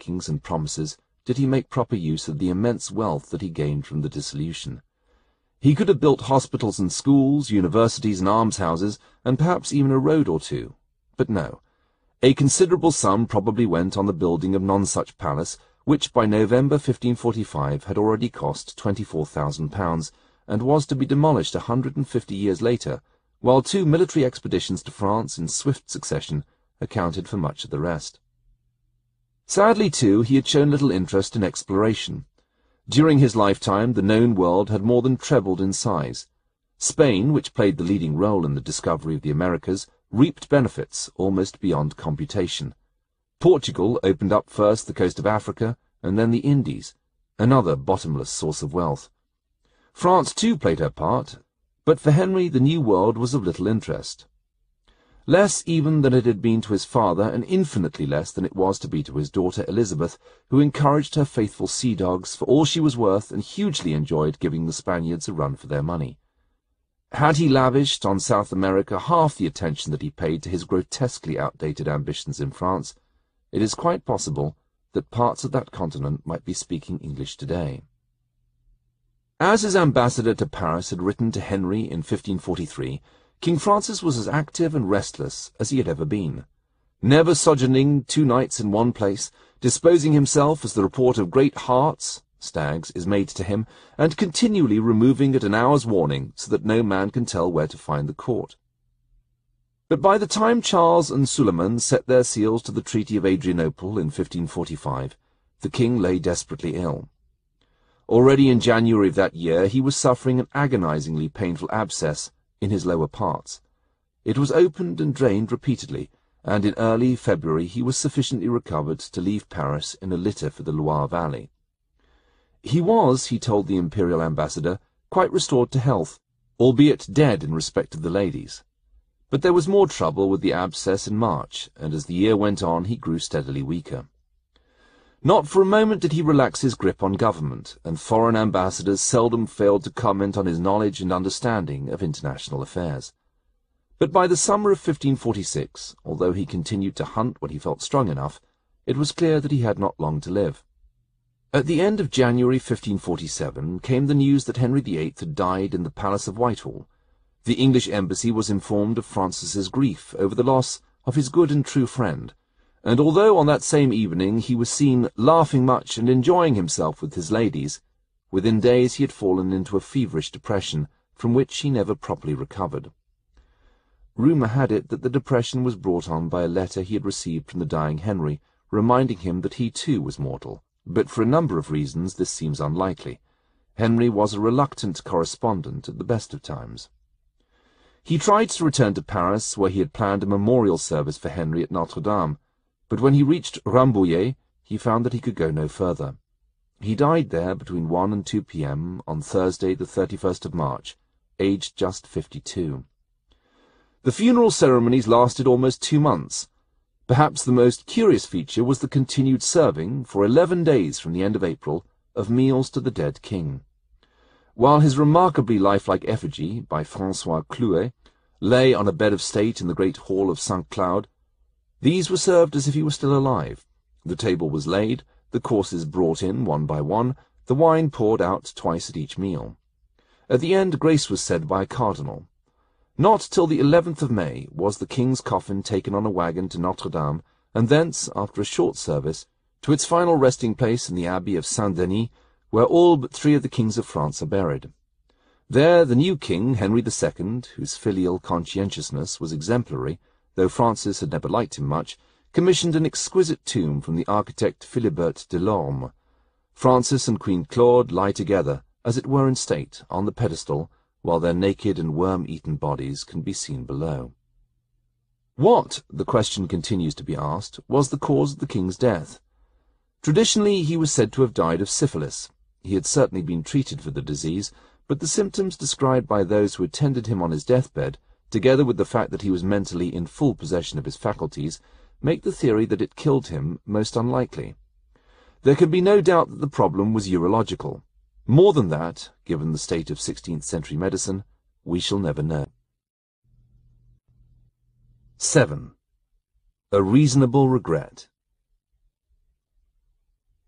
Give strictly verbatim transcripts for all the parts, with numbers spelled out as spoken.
undertakings and promises did he make proper use of the immense wealth that he gained from the dissolution. He could have built hospitals and schools, universities and almshouses, and perhaps even a road or two. But no. A considerable sum probably went on the building of Nonsuch Palace, which by November fifteen forty-five had already cost twenty-four thousand pounds, and was to be demolished a hundred and fifty years later, while two military expeditions to France in swift succession accounted for much of the rest. Sadly, too, he had shown little interest in exploration. During his lifetime, the known world had more than trebled in size. Spain, which played the leading role in the discovery of the Americas, reaped benefits almost beyond computation. Portugal opened up first the coast of Africa, and then the Indies, another bottomless source of wealth. France, too, played her part, but for Henry the New World was of little interest. Less even than it had been to his father, and infinitely less than it was to be to his daughter Elizabeth, who encouraged her faithful sea-dogs for all she was worth and hugely enjoyed giving the Spaniards a run for their money. Had he lavished on South America half the attention that he paid to his grotesquely outdated ambitions in France, it is quite possible that parts of that continent might be speaking English today. As his ambassador to Paris had written to Henry in fifteen forty-three, King Francis was as active and restless as he had ever been, never sojourning two nights in one place, disposing himself as the report of great harts, stags, is made to him, and continually removing at an hour's warning, so that no man can tell where to find the court. But by the time Charles and Suleiman set their seals to the Treaty of Adrianople in fifteen forty-five, the king lay desperately ill. Already in January of that year he was suffering an agonizingly painful abscess in his lower parts. It was opened and drained repeatedly, and in early February he was sufficiently recovered to leave Paris in a litter for the Loire Valley. He was, he told the imperial ambassador, quite restored to health, albeit dead in respect of the ladies. But there was more trouble with the abscess in March, and as the year went on he grew steadily weaker. Not for a moment did he relax his grip on government, and foreign ambassadors seldom failed to comment on his knowledge and understanding of international affairs. But by the summer of fifteen forty-six, although he continued to hunt when he felt strong enough, it was clear that he had not long to live. At the end of January fifteen forty-seven came the news that Henry the Eighth had died in the Palace of Whitehall. The English embassy was informed of Francis's grief over the loss of his good and true friend, and although on that same evening he was seen laughing much and enjoying himself with his ladies, within days he had fallen into a feverish depression, from which he never properly recovered. Rumour had it that the depression was brought on by a letter he had received from the dying Henry, reminding him that he too was mortal, but for a number of reasons this seems unlikely. Henry was a reluctant correspondent at the best of times. He tried to return to Paris, where he had planned a memorial service for Henry at Notre-Dame, but when he reached Rambouillet, he found that he could go no further. He died there between one and two p m on Thursday the thirty-first of March, aged just fifty-two. The funeral ceremonies lasted almost two months. Perhaps the most curious feature was the continued serving, for eleven days from the end of April, of meals to the dead king. While his remarkably lifelike effigy, by François Clouet, lay on a bed of state in the great hall of Saint Cloud, these were served as if he were still alive. The table was laid, the courses brought in one by one, the wine poured out twice at each meal. At the end grace was said by a cardinal. Not till the eleventh of May was the king's coffin taken on a waggon to Notre-Dame, and thence, after a short service, to its final resting place in the Abbey of Saint-Denis, where all but three of the kings of France are buried. There the new king, Henry the Second, whose filial conscientiousness was exemplary, though Francis had never liked him much, commissioned an exquisite tomb from the architect Philibert Delorme. Francis and Queen Claude lie together, as it were in state, on the pedestal, while their naked and worm-eaten bodies can be seen below. What, the question continues to be asked, was the cause of the king's death? Traditionally he was said to have died of syphilis. He had certainly been treated for the disease, but the symptoms described by those who attended him on his deathbed, together with the fact that he was mentally in full possession of his faculties, make the theory that it killed him most unlikely. There can be no doubt that the problem was urological. More than that, given the state of sixteenth century medicine, we shall never know. seven. A reasonable regret.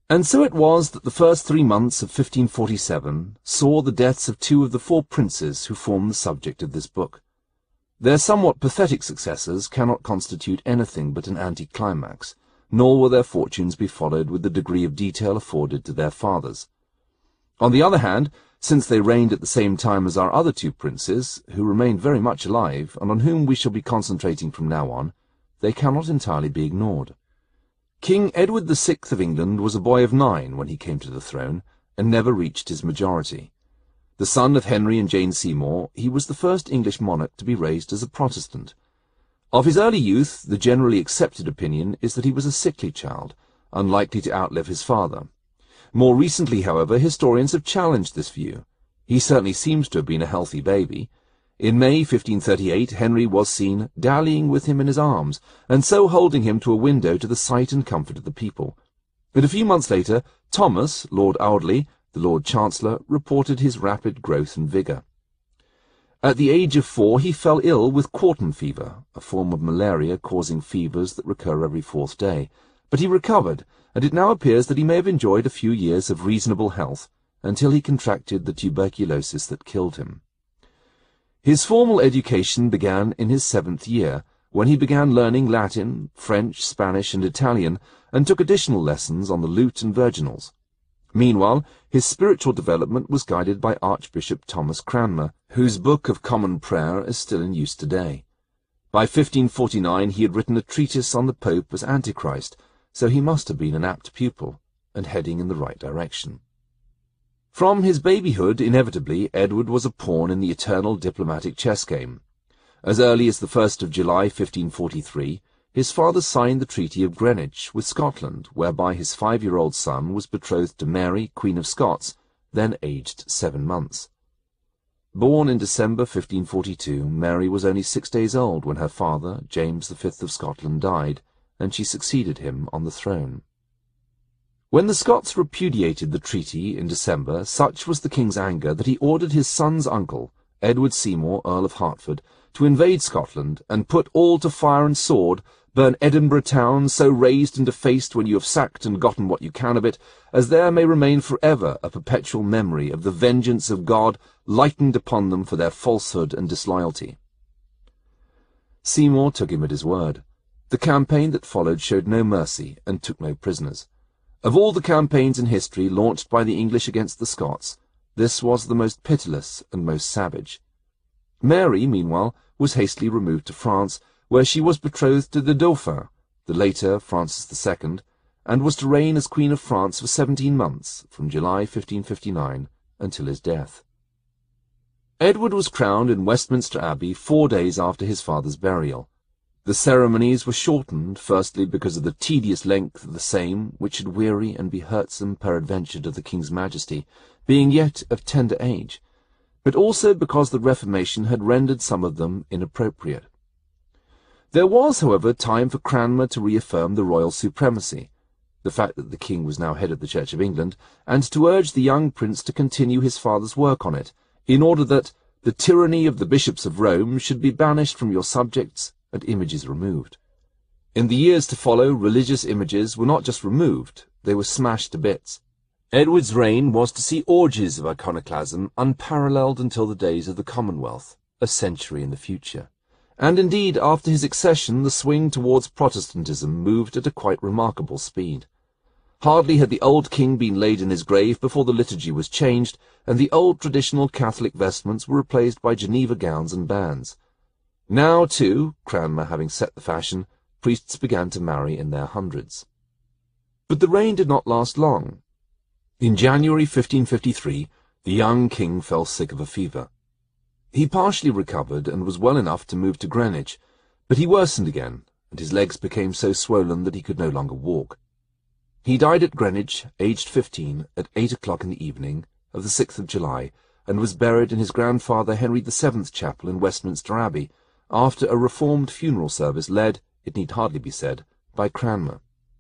And so it was that the first three months of fifteen forty-seven saw the deaths of two of the four princes who form the subject of this book. Their somewhat pathetic successors cannot constitute anything but an anticlimax, nor will their fortunes be followed with the degree of detail afforded to their fathers. On the other hand, since they reigned at the same time as our other two princes, who remained very much alive, and on whom we shall be concentrating from now on, they cannot entirely be ignored. King Edward the Sixth of England was a boy of nine when he came to the throne, and never reached his majority. The son of Henry and Jane Seymour, he was the first English monarch to be raised as a Protestant. Of his early youth, the generally accepted opinion is that he was a sickly child, unlikely to outlive his father. More recently, however, historians have challenged this view. He certainly seems to have been a healthy baby. In May fifteen thirty-eight, Henry was seen dallying with him in his arms, and so holding him to a window to the sight and comfort of the people. And a few months later, Thomas, Lord Audley, the Lord Chancellor, reported his rapid growth and vigour. At the age of four he fell ill with quartan fever, a form of malaria causing fevers that recur every fourth day, but he recovered, and it now appears that he may have enjoyed a few years of reasonable health, until he contracted the tuberculosis that killed him. His formal education began in his seventh year, when he began learning Latin, French, Spanish, and Italian, and took additional lessons on the lute and virginals. Meanwhile, his spiritual development was guided by Archbishop Thomas Cranmer, whose Book of Common Prayer is still in use today. By fifteen forty-nine he had written a treatise on the Pope as Antichrist, so he must have been an apt pupil, and heading in the right direction. From his babyhood, inevitably, Edward was a pawn in the eternal diplomatic chess game. As early as the first of July fifteen forty-three, his father signed the Treaty of Greenwich with Scotland, whereby his five-year-old son was betrothed to Mary, Queen of Scots, then aged seven months. Born in December fifteen forty-two, Mary was only six days old when her father, James the Fifth of Scotland, died, and she succeeded him on the throne. When the Scots repudiated the treaty in December, such was the king's anger that he ordered his son's uncle, Edward Seymour, Earl of Hertford, to invade Scotland and put all to fire and sword, burn Edinburgh town, so razed and defaced when you have sacked and gotten what you can of it, as there may remain for ever a perpetual memory of the vengeance of God lightened upon them for their falsehood and disloyalty. Seymour took him at his word. The campaign that followed showed no mercy and took no prisoners. Of all the campaigns in history launched by the English against the Scots, this was the most pitiless and most savage. Mary, meanwhile, was hastily removed to France, where she was betrothed to the Dauphin, the later Francis the Second, and was to reign as Queen of France for seventeen months, from July fifteen fifty-nine until his death. Edward was crowned in Westminster Abbey four days after his father's burial. The ceremonies were shortened, firstly because of the tedious length of the same, which should weary and be hurtsome peradventure to the King's Majesty, being yet of tender age, but also because the Reformation had rendered some of them inappropriate. There was, however, time for Cranmer to reaffirm the royal supremacy, the fact that the king was now head of the Church of England, and to urge the young prince to continue his father's work on it, in order that the tyranny of the bishops of Rome should be banished from your subjects and images removed. In the years to follow, religious images were not just removed, they were smashed to bits. Edward's reign was to see orgies of iconoclasm unparalleled until the days of the Commonwealth, a century in the future. And indeed, after his accession, the swing towards Protestantism moved at a quite remarkable speed. Hardly had the old king been laid in his grave before the liturgy was changed, and the old traditional Catholic vestments were replaced by Geneva gowns and bands. Now, too, Cranmer having set the fashion, priests began to marry in their hundreds. But the reign did not last long. In January fifteen fifty-three, the young king fell sick of a fever. He partially recovered and was well enough to move to Greenwich, but he worsened again, and his legs became so swollen that he could no longer walk. He died at Greenwich, aged fifteen, at eight o'clock in the evening of the sixth of July, and was buried in his grandfather Henry the Seventh's chapel in Westminster Abbey, after a reformed funeral service led, it need hardly be said, by Cranmer.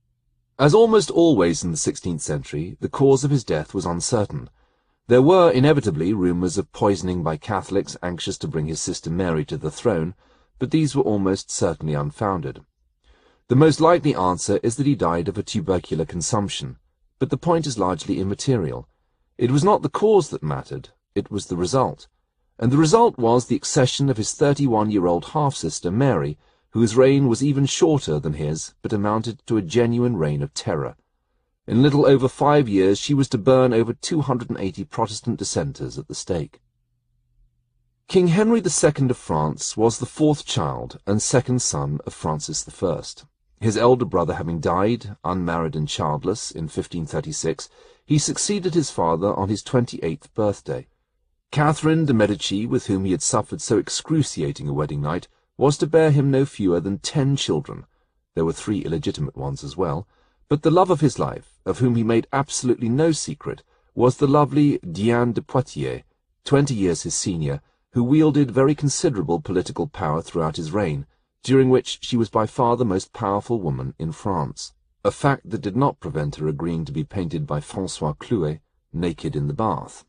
As almost always in the sixteenth century, the cause of his death was uncertain. There were inevitably rumours of poisoning by Catholics anxious to bring his sister Mary to the throne, but these were almost certainly unfounded. The most likely answer is that he died of a tubercular consumption, but the point is largely immaterial. It was not the cause that mattered, it was the result. And the result was the accession of his thirty-one-year-old half-sister Mary, whose reign was even shorter than his, but amounted to a genuine reign of terror. In little over five years she was to burn over two hundred and eighty Protestant dissenters at the stake. King Henry the Second of France was the fourth child and second son of Francis the First. His elder brother having died, unmarried and childless, in fifteen thirty-six, he succeeded his father on his twenty-eighth birthday. Catherine de' Medici, with whom he had suffered so excruciating a wedding night, was to bear him no fewer than ten children. There were three illegitimate ones as well, but the love of his life, of whom he made absolutely no secret, was the lovely Diane de Poitiers, twenty years his senior, who wielded very considerable political power throughout his reign, during which she was by far the most powerful woman in France, a fact that did not prevent her agreeing to be painted by François Clouet, naked in the bath.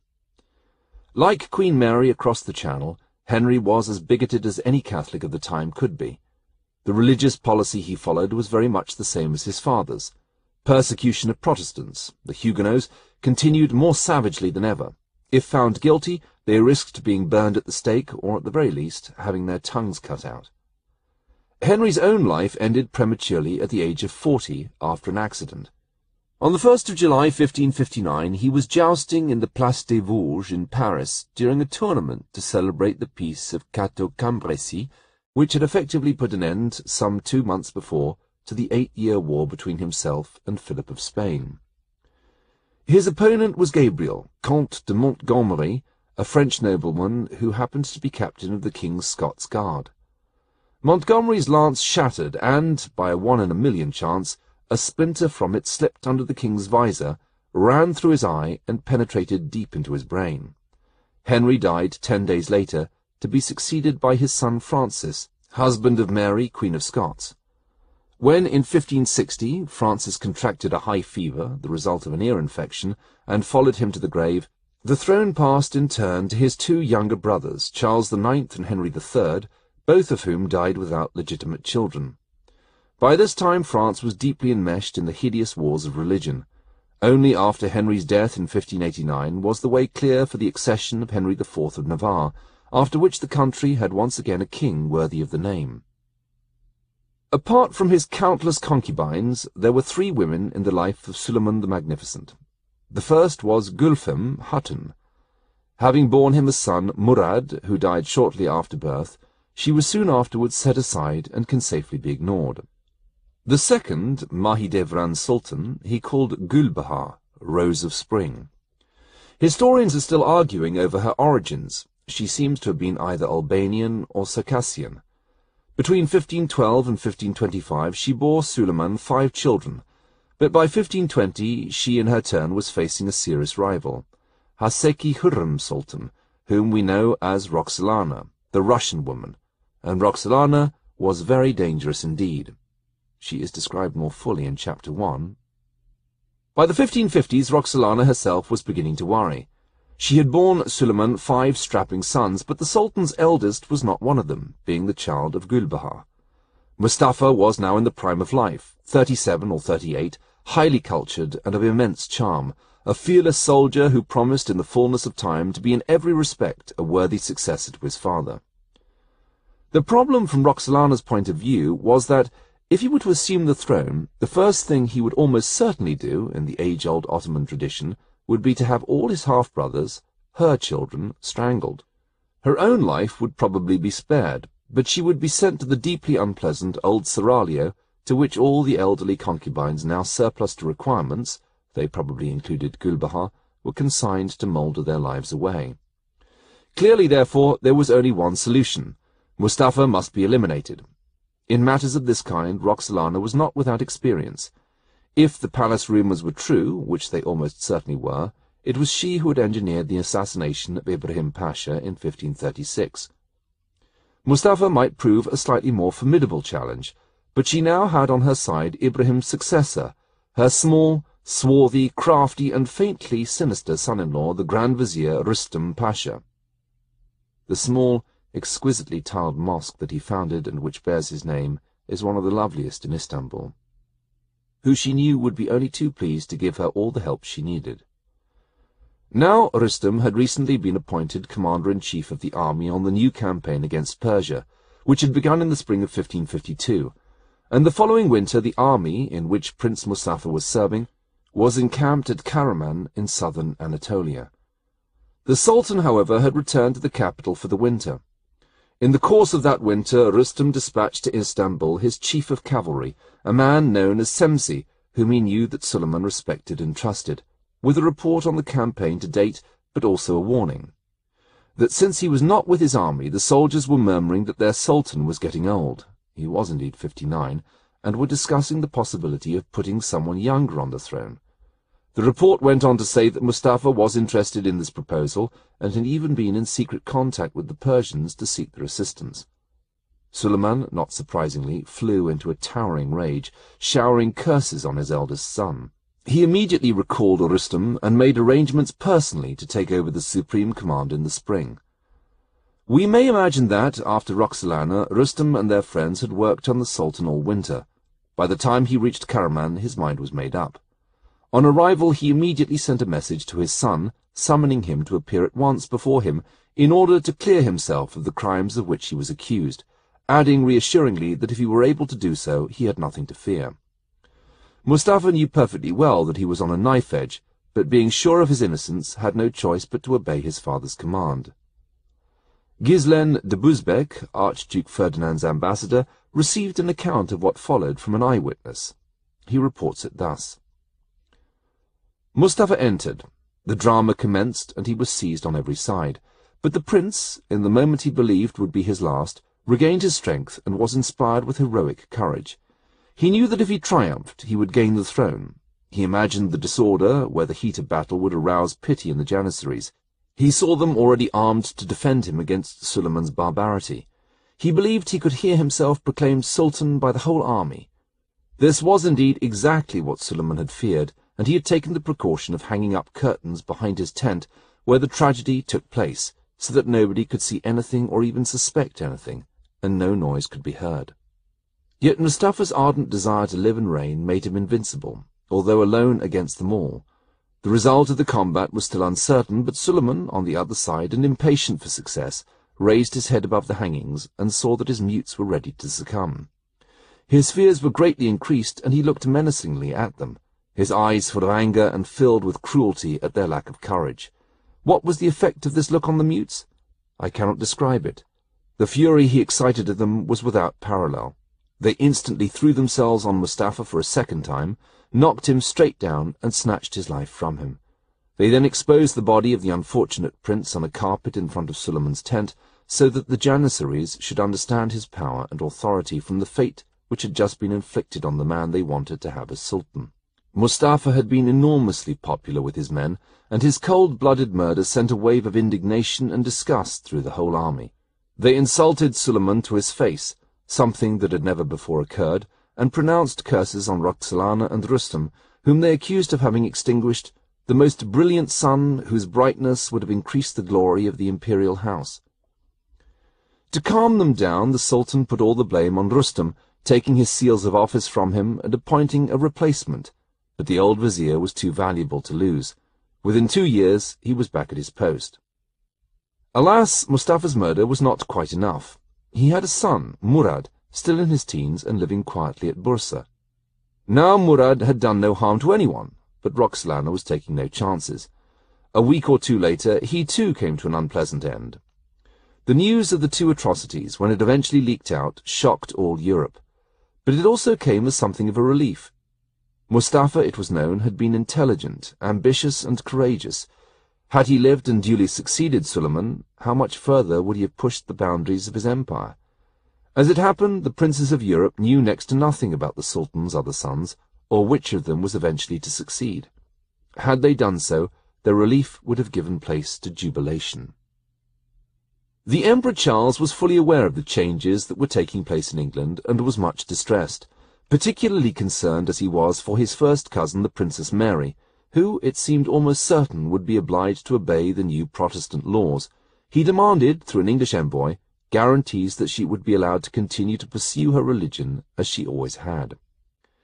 Like Queen Mary across the Channel, Henry was as bigoted as any Catholic of the time could be. The religious policy he followed was very much the same as his father's. Persecution of Protestants, the Huguenots, continued more savagely than ever. If found guilty, they risked being burned at the stake, or at the very least, having their tongues cut out. Henry's own life ended prematurely at the age of forty after an accident. On the first of July fifteen fifty-nine he was jousting in the Place des Vosges in Paris during a tournament to celebrate the peace of Cateau-Cambrésis, which had effectively put an end, some two months before, to the eight-year war between himself and Philip of Spain. His opponent was Gabriel, Comte de Montgomery, a French nobleman who happened to be captain of the King's Scots Guard. Montgomery's lance shattered, and, by a one-in-a-million chance, a splinter from it slipped under the king's visor, ran through his eye, and penetrated deep into his brain. Henry died ten days later, to be succeeded by his son Francis, husband of Mary, Queen of Scots. When, in fifteen sixty, Francis contracted a high fever, the result of an ear infection, and followed him to the grave, the throne passed in turn to his two younger brothers, Charles the Ninth and Henry the Third, both of whom died without legitimate children. By this time France was deeply enmeshed in the hideous wars of religion. Only after Henry's death in fifteen eighty-nine was the way clear for the accession of Henry the Fourth of Navarre, after which the country had once again a king worthy of the name. Apart from his countless concubines, there were three women in the life of Suleiman the Magnificent. The first was Gulfem Hutton. Having borne him a son, Murad, who died shortly after birth, she was soon afterwards set aside and can safely be ignored. The second, Mahidevran Sultan, he called Gulbahar, Rose of Spring. Historians are still arguing over her origins. She seems to have been either Albanian or Circassian. Between fifteen twelve and fifteen twenty-five she bore Suleiman five children, but by fifteen twenty she in her turn was facing a serious rival, Haseki Hurrem Sultan, whom we know as Roxolana, the Russian woman, and Roxolana was very dangerous indeed. She is described more fully in chapter one. By the fifteen fifties Roxolana herself was beginning to worry. She had borne Suleiman five strapping sons, but the Sultan's eldest was not one of them, being the child of Gulbahar. Mustafa was now in the prime of life, thirty-seven or thirty-eight, highly cultured and of immense charm, a fearless soldier who promised in the fullness of time to be in every respect a worthy successor to his father. The problem from Roxolana's point of view was that, if he were to assume the throne, the first thing he would almost certainly do, in the age-old Ottoman tradition, would be to have all his half-brothers, her children, strangled. Her own life would probably be spared, but she would be sent to the deeply unpleasant old seraglio, to which all the elderly concubines now surplus to requirements, they probably included Gulbahar, were consigned to moulder their lives away. Clearly, therefore, there was only one solution. Mustafa must be eliminated. In matters of this kind, Roxolana was not without experience. If the palace rumours were true, which they almost certainly were, it was she who had engineered the assassination of Ibrahim Pasha in fifteen thirty-six. Mustafa might prove a slightly more formidable challenge, but she now had on her side Ibrahim's successor, her small, swarthy, crafty, and faintly sinister son-in-law, the Grand Vizier Rustam Pasha. The small, exquisitely tiled mosque that he founded and which bears his name is one of the loveliest in Istanbul. who she knew would be only too pleased to give her all the help she needed. Now Rustam had recently been appointed commander-in-chief of the army on the new campaign against Persia, which had begun in the spring of fifteen fifty-two, and the following winter the army, in which Prince Mustafa was serving, was encamped at Karaman in southern Anatolia. The Sultan, however, had returned to the capital for the winter. In the course of that winter, Rustam dispatched to Istanbul his chief of cavalry, a man known as Semsi, whom he knew that Suleiman respected and trusted, with a report on the campaign to date, but also a warning that since he was not with his army, the soldiers were murmuring that their Sultan was getting old. He was indeed fifty-nine, and were discussing the possibility of putting someone younger on the throne. The report went on to say that Mustafa was interested in this proposal, and had even been in secret contact with the Persians to seek their assistance. Suleiman, not surprisingly, flew into a towering rage, showering curses on his eldest son. He immediately recalled Rustam and made arrangements personally to take over the supreme command in the spring. We may imagine that, after Roxolana, Rustam and their friends had worked on the Sultan all winter. By the time he reached Karaman, his mind was made up. On arrival, he immediately sent a message to his son, summoning him to appear at once before him in order to clear himself of the crimes of which he was accused, adding reassuringly that if he were able to do so, he had nothing to fear. Mustafa knew perfectly well that he was on a knife edge, but being sure of his innocence, had no choice but to obey his father's command. Gislen de Busbecq, Archduke Ferdinand's ambassador, received an account of what followed from an eyewitness. He reports it thus. Mustafa entered. The drama commenced, and he was seized on every side. But the prince, in the moment he believed would be his last, regained his strength and was inspired with heroic courage. He knew that if he triumphed, he would gain the throne. He imagined the disorder, where the heat of battle would arouse pity in the Janissaries. He saw them already armed to defend him against Suleiman's barbarity. He believed he could hear himself proclaimed Sultan by the whole army. This was indeed exactly what Suleiman had feared, and he had taken the precaution of hanging up curtains behind his tent where the tragedy took place, so that nobody could see anything or even suspect anything, and no noise could be heard. Yet Mustafa's ardent desire to live and reign made him invincible, although alone against them all. The result of the combat was still uncertain, but Suleiman, on the other side, and impatient for success, raised his head above the hangings and saw that his mutes were ready to succumb. His fears were greatly increased, and he looked menacingly at them, his eyes full of anger and filled with cruelty at their lack of courage. What was the effect of this look on the mutes? I cannot describe it. The fury he excited at them was without parallel. They instantly threw themselves on Mustafa for a second time, knocked him straight down, and snatched his life from him. They then exposed the body of the unfortunate prince on a carpet in front of Suleiman's tent, so that the Janissaries should understand his power and authority from the fate which had just been inflicted on the man they wanted to have as Sultan. Mustafa had been enormously popular with his men, and his cold-blooded murder sent a wave of indignation and disgust through the whole army. They insulted Suleiman to his face, something that had never before occurred, and pronounced curses on Roxolana and Rustam, whom they accused of having extinguished the most brilliant sun whose brightness would have increased the glory of the imperial house. To calm them down, the Sultan put all the blame on Rustam, taking his seals of office from him and appointing a replacement, but the old vizier was too valuable to lose. Within two years he was back at his post. Alas, Mustafa's murder was not quite enough. He had a son, Murad, still in his teens and living quietly at Bursa. Now Murad had done no harm to anyone, but Roxolana was taking no chances. A week or two later, he too came to an unpleasant end. The news of the two atrocities, when it eventually leaked out, shocked all Europe. But it also came as something of a relief. Mustafa, it was known, had been intelligent, ambitious, and courageous. Had he lived and duly succeeded Suleiman, how much further would he have pushed the boundaries of his empire? As it happened, the princes of Europe knew next to nothing about the Sultan's other sons, or which of them was eventually to succeed. Had they done so, their relief would have given place to jubilation. The Emperor Charles was fully aware of the changes that were taking place in England, and was much distressed, particularly concerned as he was for his first cousin, the Princess Mary, who, it seemed almost certain, would be obliged to obey the new Protestant laws. He demanded, through an English envoy, guarantees that she would be allowed to continue to pursue her religion as she always had.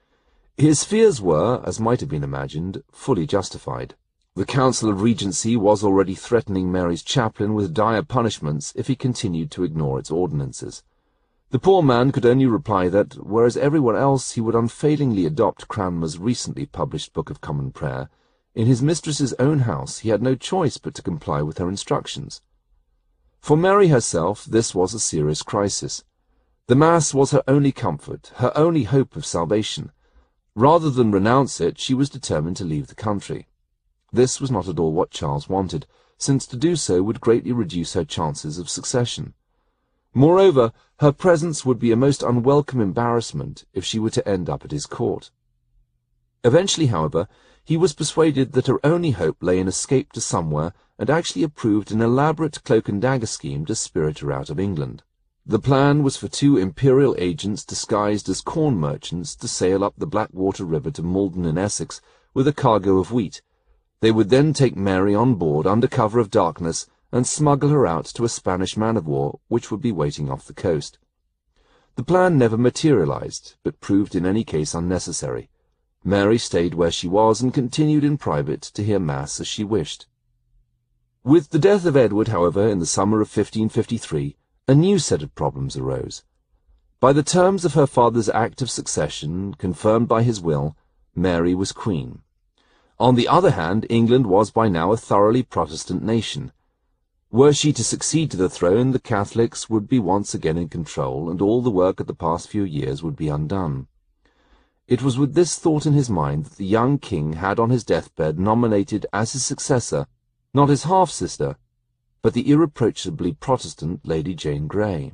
His fears were, as might have been imagined, fully justified. The Council of Regency was already threatening Mary's chaplain with dire punishments if he continued to ignore its ordinances. The poor man could only reply that, whereas everyone else he would unfailingly adopt Cranmer's recently published Book of Common Prayer, in his mistress's own house he had no choice but to comply with her instructions. For Mary herself this was a serious crisis. The Mass was her only comfort, her only hope of salvation. Rather than renounce it, she was determined to leave the country. This was not at all what Charles wanted, since to do so would greatly reduce her chances of succession. Moreover, her presence would be a most unwelcome embarrassment if she were to end up at his court. Eventually, however, he was persuaded that her only hope lay in escape to somewhere, and actually approved an elaborate cloak-and-dagger scheme to spirit her out of England. The plan was for two imperial agents disguised as corn merchants to sail up the Blackwater River to Malden in Essex with a cargo of wheat. They would then take Mary on board under cover of darkness and smuggle her out to a Spanish man-of-war which would be waiting off the coast. The plan never materialized, but proved in any case unnecessary. Mary stayed where she was and continued in private to hear Mass as she wished. With the death of Edward, however, in the summer of fifteen fifty-three, a new set of problems arose. By the terms of her father's act of succession, confirmed by his will, Mary was queen. On the other hand, England was by now a thoroughly Protestant nation. Were she to succeed to the throne, the Catholics would be once again in control, and all the work of the past few years would be undone. It was with this thought in his mind that the young king had on his deathbed nominated as his successor, not his half-sister, but the irreproachably Protestant Lady Jane Grey.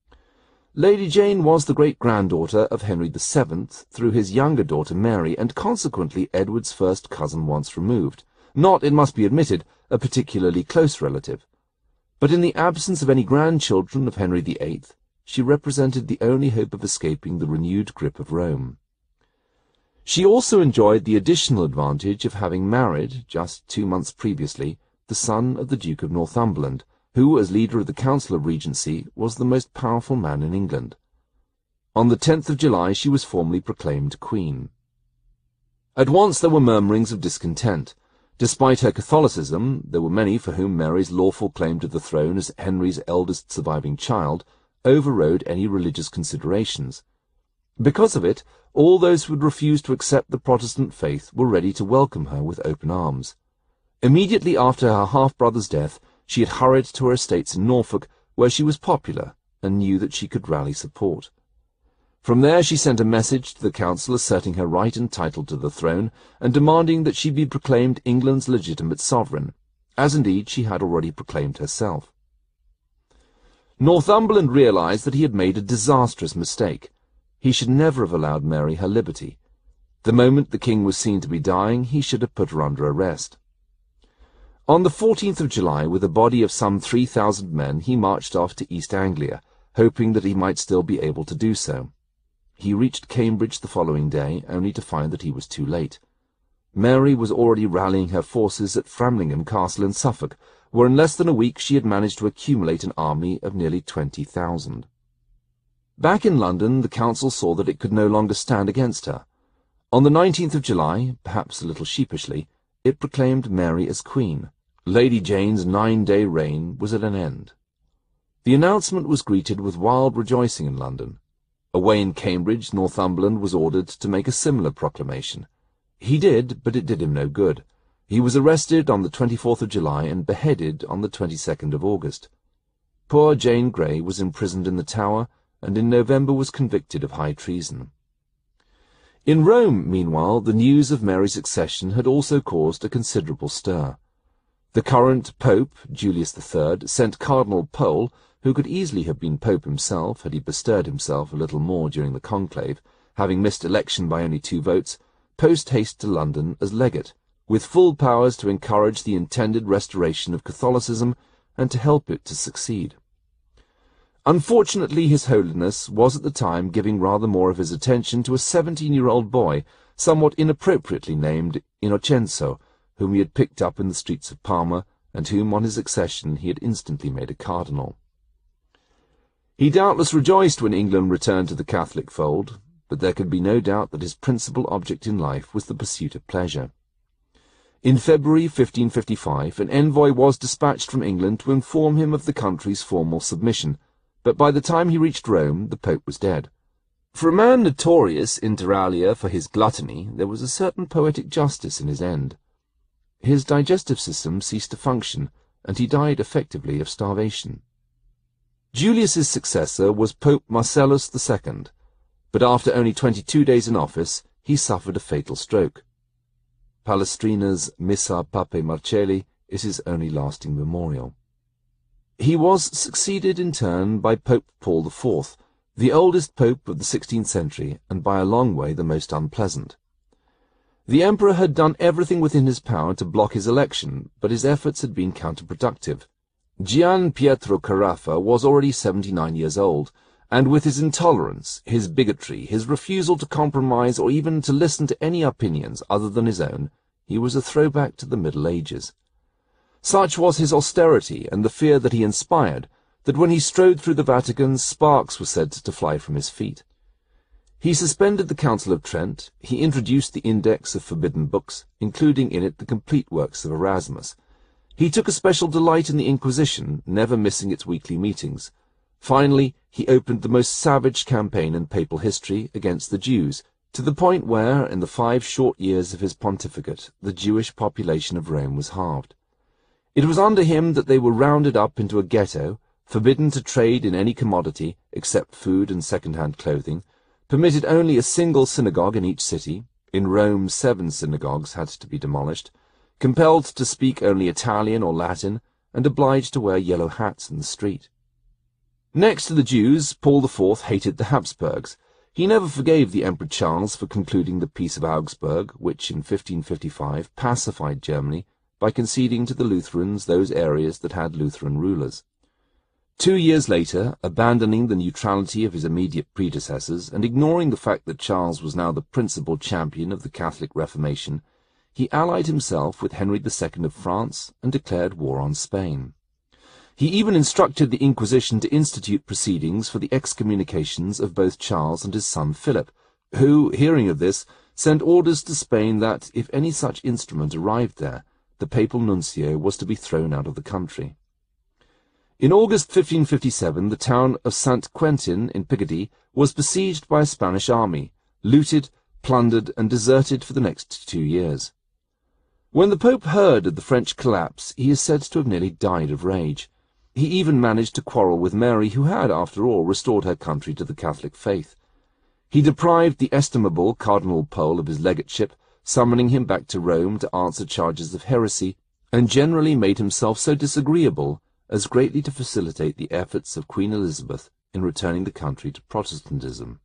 Lady Jane was the great-granddaughter of Henry the Seventh through his younger daughter Mary, and consequently Edward's first cousin once removed, not, it must be admitted, a particularly close relative. But in the absence of any grandchildren of Henry the Eighth, she represented the only hope of escaping the renewed grip of Rome. She also enjoyed the additional advantage of having married, just two months previously, the son of the Duke of Northumberland, who, as leader of the Council of Regency, was the most powerful man in England. On the tenth of July she was formally proclaimed Queen. At once there were murmurings of discontent. Despite her Catholicism, there were many for whom Mary's lawful claim to the throne as Henry's eldest surviving child overrode any religious considerations. Because of it, all those who had refused to accept the Protestant faith were ready to welcome her with open arms. Immediately after her half-brother's death, she had hurried to her estates in Norfolk, where she was popular and knew that she could rally support. From there she sent a message to the council asserting her right and title to the throne, and demanding that she be proclaimed England's legitimate sovereign, as indeed she had already proclaimed herself. Northumberland realized that he had made a disastrous mistake. He should never have allowed Mary her liberty. The moment the king was seen to be dying, he should have put her under arrest. On the fourteenth of July, with a body of some three thousand men, he marched off to East Anglia, hoping that he might still be able to do so. He reached Cambridge the following day, only to find that he was too late. Mary was already rallying her forces at Framlingham Castle in Suffolk, where in less than a week she had managed to accumulate an army of nearly twenty thousand. Back in London, the council saw that it could no longer stand against her. On the nineteenth of July, perhaps a little sheepishly, it proclaimed Mary as Queen. Lady Jane's nine-day reign was at an end. The announcement was greeted with wild rejoicing in London. Away in Cambridge, Northumberland was ordered to make a similar proclamation. He did, but it did him no good. He was arrested on the twenty-fourth of July and beheaded on the twenty-second of August. Poor Jane Grey was imprisoned in the Tower, and in November was convicted of high treason. In Rome, meanwhile, the news of Mary's accession had also caused a considerable stir. The current Pope, Julius the Third, sent Cardinal Pole, who could easily have been Pope himself had he bestirred himself a little more during the conclave, having missed election by only two votes, post-haste to London as legate, with full powers to encourage the intended restoration of Catholicism and to help it to succeed. Unfortunately, His Holiness was at the time giving rather more of his attention to a seventeen-year-old boy, somewhat inappropriately named Innocenzo, whom he had picked up in the streets of Parma, and whom on his accession he had instantly made a cardinal. He doubtless rejoiced when England returned to the Catholic fold. but there could be no doubt that his principal object in life was the pursuit of pleasure. In February fifteen fifty-five, an envoy was dispatched from England to inform him of the country's formal submission, but by the time he reached Rome, the Pope was dead. For a man notorious inter alia for his gluttony, there was a certain poetic justice in his end. His digestive system ceased to function, and he died effectively of starvation. Julius's successor was Pope Marcellus the Second, but after only twenty-two days in office, he suffered a fatal stroke. Palestrina's Missa Papae Marcelli is his only lasting memorial. He was succeeded in turn by Pope Paul the Fourth, the oldest pope of the sixteenth century, and by a long way the most unpleasant. The emperor had done everything within his power to block his election, but his efforts had been counterproductive. Gian Pietro Carafa was already seventy-nine years old, and with his intolerance, his bigotry, his refusal to compromise or even to listen to any opinions other than his own, he was a throwback to the Middle Ages. Such was his austerity and the fear that he inspired, that when he strode through the Vatican, sparks were said to fly from his feet. He suspended the Council of Trent, he introduced the Index of Forbidden Books, including in it the complete works of Erasmus. He took a special delight in the Inquisition, never missing its weekly meetings. Finally, he opened the most savage campaign in papal history against the Jews, to the point where, in the five short years of his pontificate, the Jewish population of Rome was halved. It was under him that they were rounded up into a ghetto, forbidden to trade in any commodity except food and second-hand clothing, permitted only a single synagogue in each city. In Rome seven synagogues had to be demolished, compelled to speak only Italian or Latin, and obliged to wear yellow hats in the street. Next to the Jews, Paul the Fourth hated the Habsburgs. He never forgave the Emperor Charles for concluding the Peace of Augsburg, which in fifteen fifty-five pacified Germany by conceding to the Lutherans those areas that had Lutheran rulers. Two years later, abandoning the neutrality of his immediate predecessors and ignoring the fact that Charles was now the principal champion of the Catholic Reformation, he allied himself with Henry the Second of France and declared war on Spain. He even instructed the Inquisition to institute proceedings for the excommunications of both Charles and his son Philip, who, hearing of this, sent orders to Spain that, if any such instrument arrived there, the papal nuncio was to be thrown out of the country. In August fifteen fifty-seven, the town of Saint Quentin in Picardy was besieged by a Spanish army, looted, plundered, and deserted for the next two years. When the Pope heard of the French collapse, he is said to have nearly died of rage. He even managed to quarrel with Mary, who had, after all, restored her country to the Catholic faith. He deprived the estimable Cardinal Pole of his legateship, summoning him back to Rome to answer charges of heresy, and generally made himself so disagreeable as greatly to facilitate the efforts of Queen Elizabeth in returning the country to Protestantism.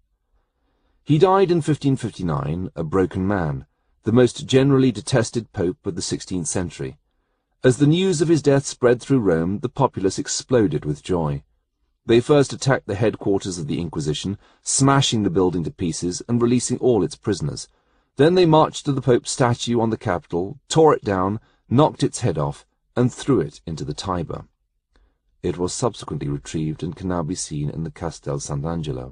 He died in fifteen fifty-nine, a broken man, the most generally detested pope of the sixteenth century. As the news of his death spread through Rome, the populace exploded with joy. They first attacked the headquarters of the Inquisition, smashing the building to pieces and releasing all its prisoners. Then they marched to the Pope's statue on the Capitol, tore it down, knocked its head off, and threw it into the Tiber. It was subsequently retrieved and can now be seen in the Castel Sant'Angelo.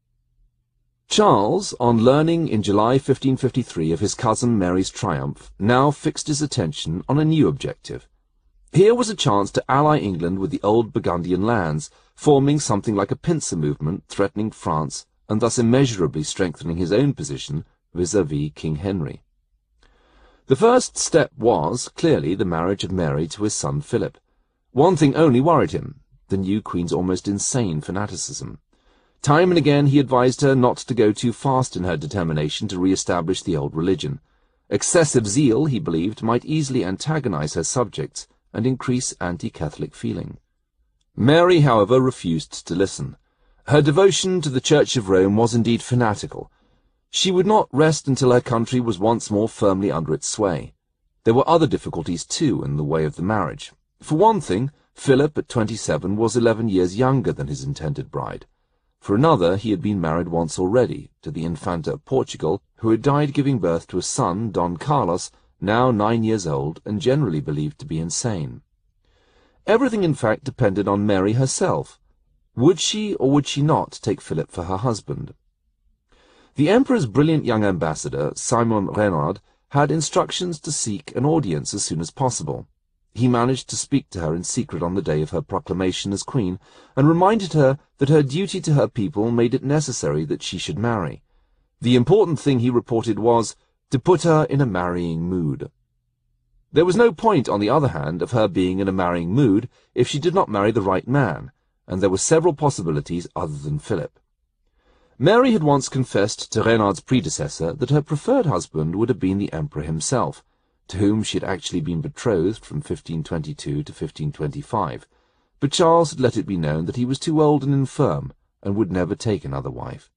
Charles, on learning in July fifteen fifty-three of his cousin Mary's triumph, now fixed his attention on a new objective. Here was a chance to ally England with the old Burgundian lands, forming something like a pincer movement threatening France and thus immeasurably strengthening his own position vis-à-vis King Henry. The first step was, clearly, the marriage of Mary to his son Philip. One thing only worried him, the new queen's almost insane fanaticism. Time and again he advised her not to go too fast in her determination to re-establish the old religion. Excessive zeal, he believed, might easily antagonize her subjects and increase anti-Catholic feeling. Mary, however, refused to listen. Her devotion to the Church of Rome was indeed fanatical. She would not rest until her country was once more firmly under its sway. There were other difficulties, too, in the way of the marriage. For one thing, Philip, at twenty-seven, was eleven years younger than his intended bride. For another, he had been married once already, to the Infanta of Portugal, who had died giving birth to a son, Don Carlos, now nine years old and generally believed to be insane. Everything, in fact, depended on Mary herself. Would she or would she not take Philip for her husband? The Emperor's brilliant young ambassador, Simon Reynard, had instructions to seek an audience as soon as possible. He managed to speak to her in secret on the day of her proclamation as queen, and reminded her that her duty to her people made it necessary that she should marry. The important thing, he reported, was to put her in a marrying mood. There was no point, on the other hand, of her being in a marrying mood if she did not marry the right man, and there were several possibilities other than Philip. Mary had once confessed to Reynard's predecessor that her preferred husband would have been the Emperor himself, to whom she had actually been betrothed from fifteen twenty-two to fifteen twenty-five, but Charles had let it be known that he was too old and infirm, and would never take another wife.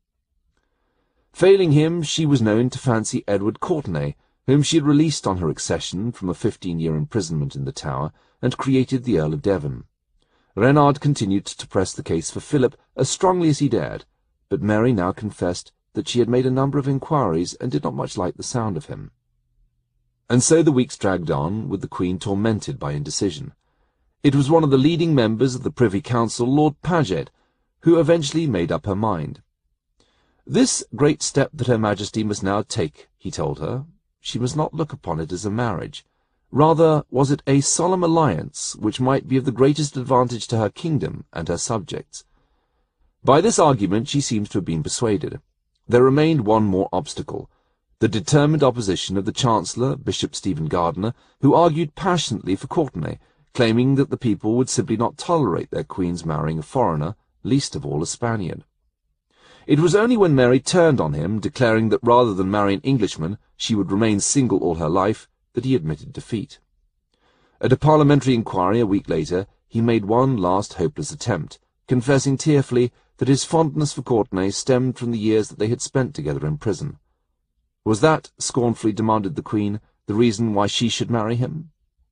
Failing him, she was known to fancy Edward Courtenay, whom she had released on her accession from a fifteen-year imprisonment in the Tower, and created the Earl of Devon. Reynard continued to press the case for Philip as strongly as he dared, but Mary now confessed that she had made a number of inquiries and did not much like the sound of him. And so the weeks dragged on, with the Queen tormented by indecision. It was one of the leading members of the Privy Council, Lord Paget, who eventually made up her mind. This great step that Her Majesty must now take, he told her, she must not look upon it as a marriage. Rather was it a solemn alliance which might be of the greatest advantage to her kingdom and her subjects. By this argument she seems to have been persuaded. There remained one more obstacle, the determined opposition of the Chancellor, Bishop Stephen Gardiner, who argued passionately for Courtenay, claiming that the people would simply not tolerate their queen's marrying a foreigner, least of all a Spaniard. It was only when Mary turned on him, declaring that rather than marry an Englishman, she would remain single all her life, that he admitted defeat. At a parliamentary inquiry a week later, he made one last hopeless attempt, confessing tearfully that his fondness for Courtenay stemmed from the years that they had spent together in prison. Was that, scornfully demanded the Queen, the reason why she should marry him?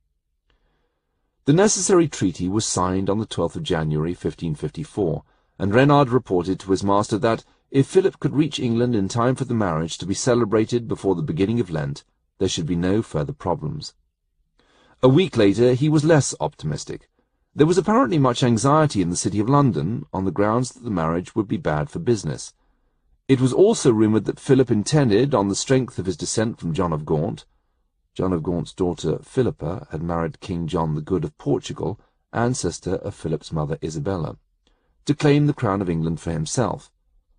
The necessary treaty was signed on the twelfth of January, fifteen fifty-four, and Reynard reported to his master that, if Philip could reach England in time for the marriage to be celebrated before the beginning of Lent, there should be no further problems. A week later he was less optimistic. There was apparently much anxiety in the City of London, on the grounds that the marriage would be bad for business. It was also rumoured that Philip intended, on the strength of his descent from John of Gaunt — John of Gaunt's daughter Philippa had married King John the Good of Portugal, ancestor of Philip's mother Isabella — to claim the crown of England for himself.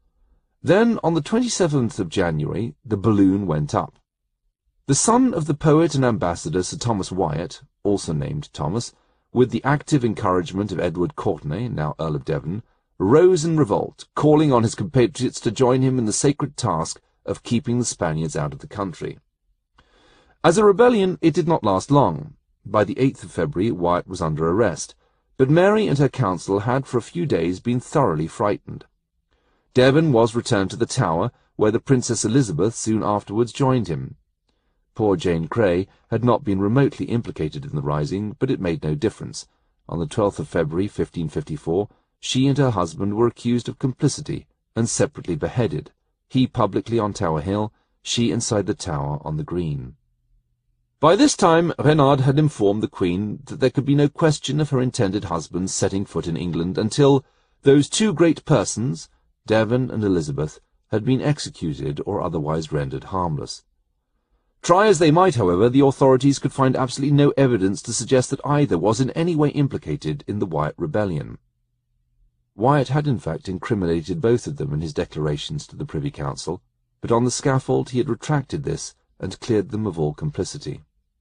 Then, on the twenty-seventh of January, the balloon went up. The son of the poet and ambassador Sir Thomas Wyatt, also named Thomas, with the active encouragement of Edward Courtenay, now Earl of Devon, rose in revolt, calling on his compatriots to join him in the sacred task of keeping the Spaniards out of the country. As a rebellion, it did not last long. By the eighth of February, Wyatt was under arrest, but Mary and her council had for a few days been thoroughly frightened. Devon was returned to the Tower, where the Princess Elizabeth soon afterwards joined him. Poor Jane Grey had not been remotely implicated in the rising, but it made no difference. On the twelfth of February, fifteen fifty-four, she and her husband were accused of complicity and separately beheaded, he publicly on Tower Hill, she inside the Tower on the Green. By this time Reynard had informed the Queen that there could be no question of her intended husband's setting foot in England until those two great persons, Devon and Elizabeth, had been executed or otherwise rendered harmless. Try as they might, however, the authorities could find absolutely no evidence to suggest that either was in any way implicated in the Wyatt rebellion. Wyatt had in fact incriminated both of them in his declarations to the Privy Council, but on the scaffold he had retracted this and cleared them of all complicity.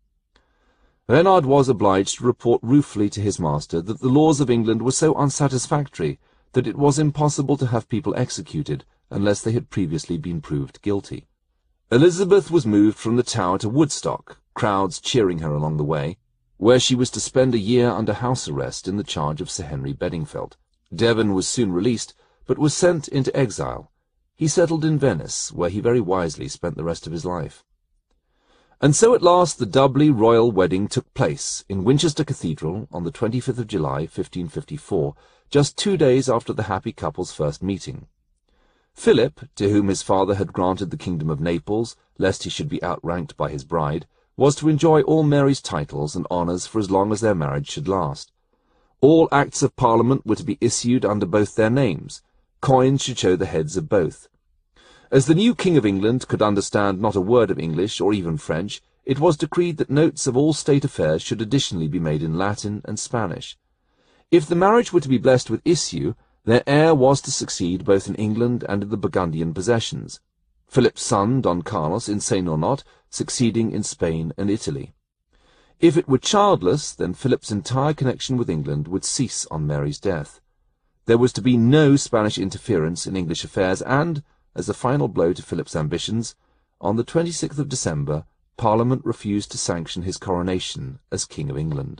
Reynard was obliged to report ruefully to his master that the laws of England were so unsatisfactory that it was impossible to have people executed unless they had previously been proved guilty. Elizabeth was moved from the Tower to Woodstock, crowds cheering her along the way, where she was to spend a year under house arrest in the charge of Sir Henry Bedingfeld. Devon was soon released, but was sent into exile. He settled in Venice, where he very wisely spent the rest of his life. And so at last the doubly royal wedding took place in Winchester Cathedral on the twenty-fifth of July, fifteen fifty-four, just two days after the happy couple's first meeting. Philip, to whom his father had granted the kingdom of Naples, lest he should be outranked by his bride, was to enjoy all Mary's titles and honours for as long as their marriage should last. All acts of Parliament were to be issued under both their names. Coins should show the heads of both. As the new King of England could understand not a word of English or even French, it was decreed that notes of all state affairs should additionally be made in Latin and Spanish. If the marriage were to be blessed with issue, their heir was to succeed both in England and in the Burgundian possessions, Philip's son, Don Carlos, insane or not, succeeding in Spain and Italy. If it were childless, then Philip's entire connection with England would cease on Mary's death. There was to be no Spanish interference in English affairs, and, as a final blow to Philip's ambitions, on the twenty-sixth of December, Parliament refused to sanction his coronation as King of England.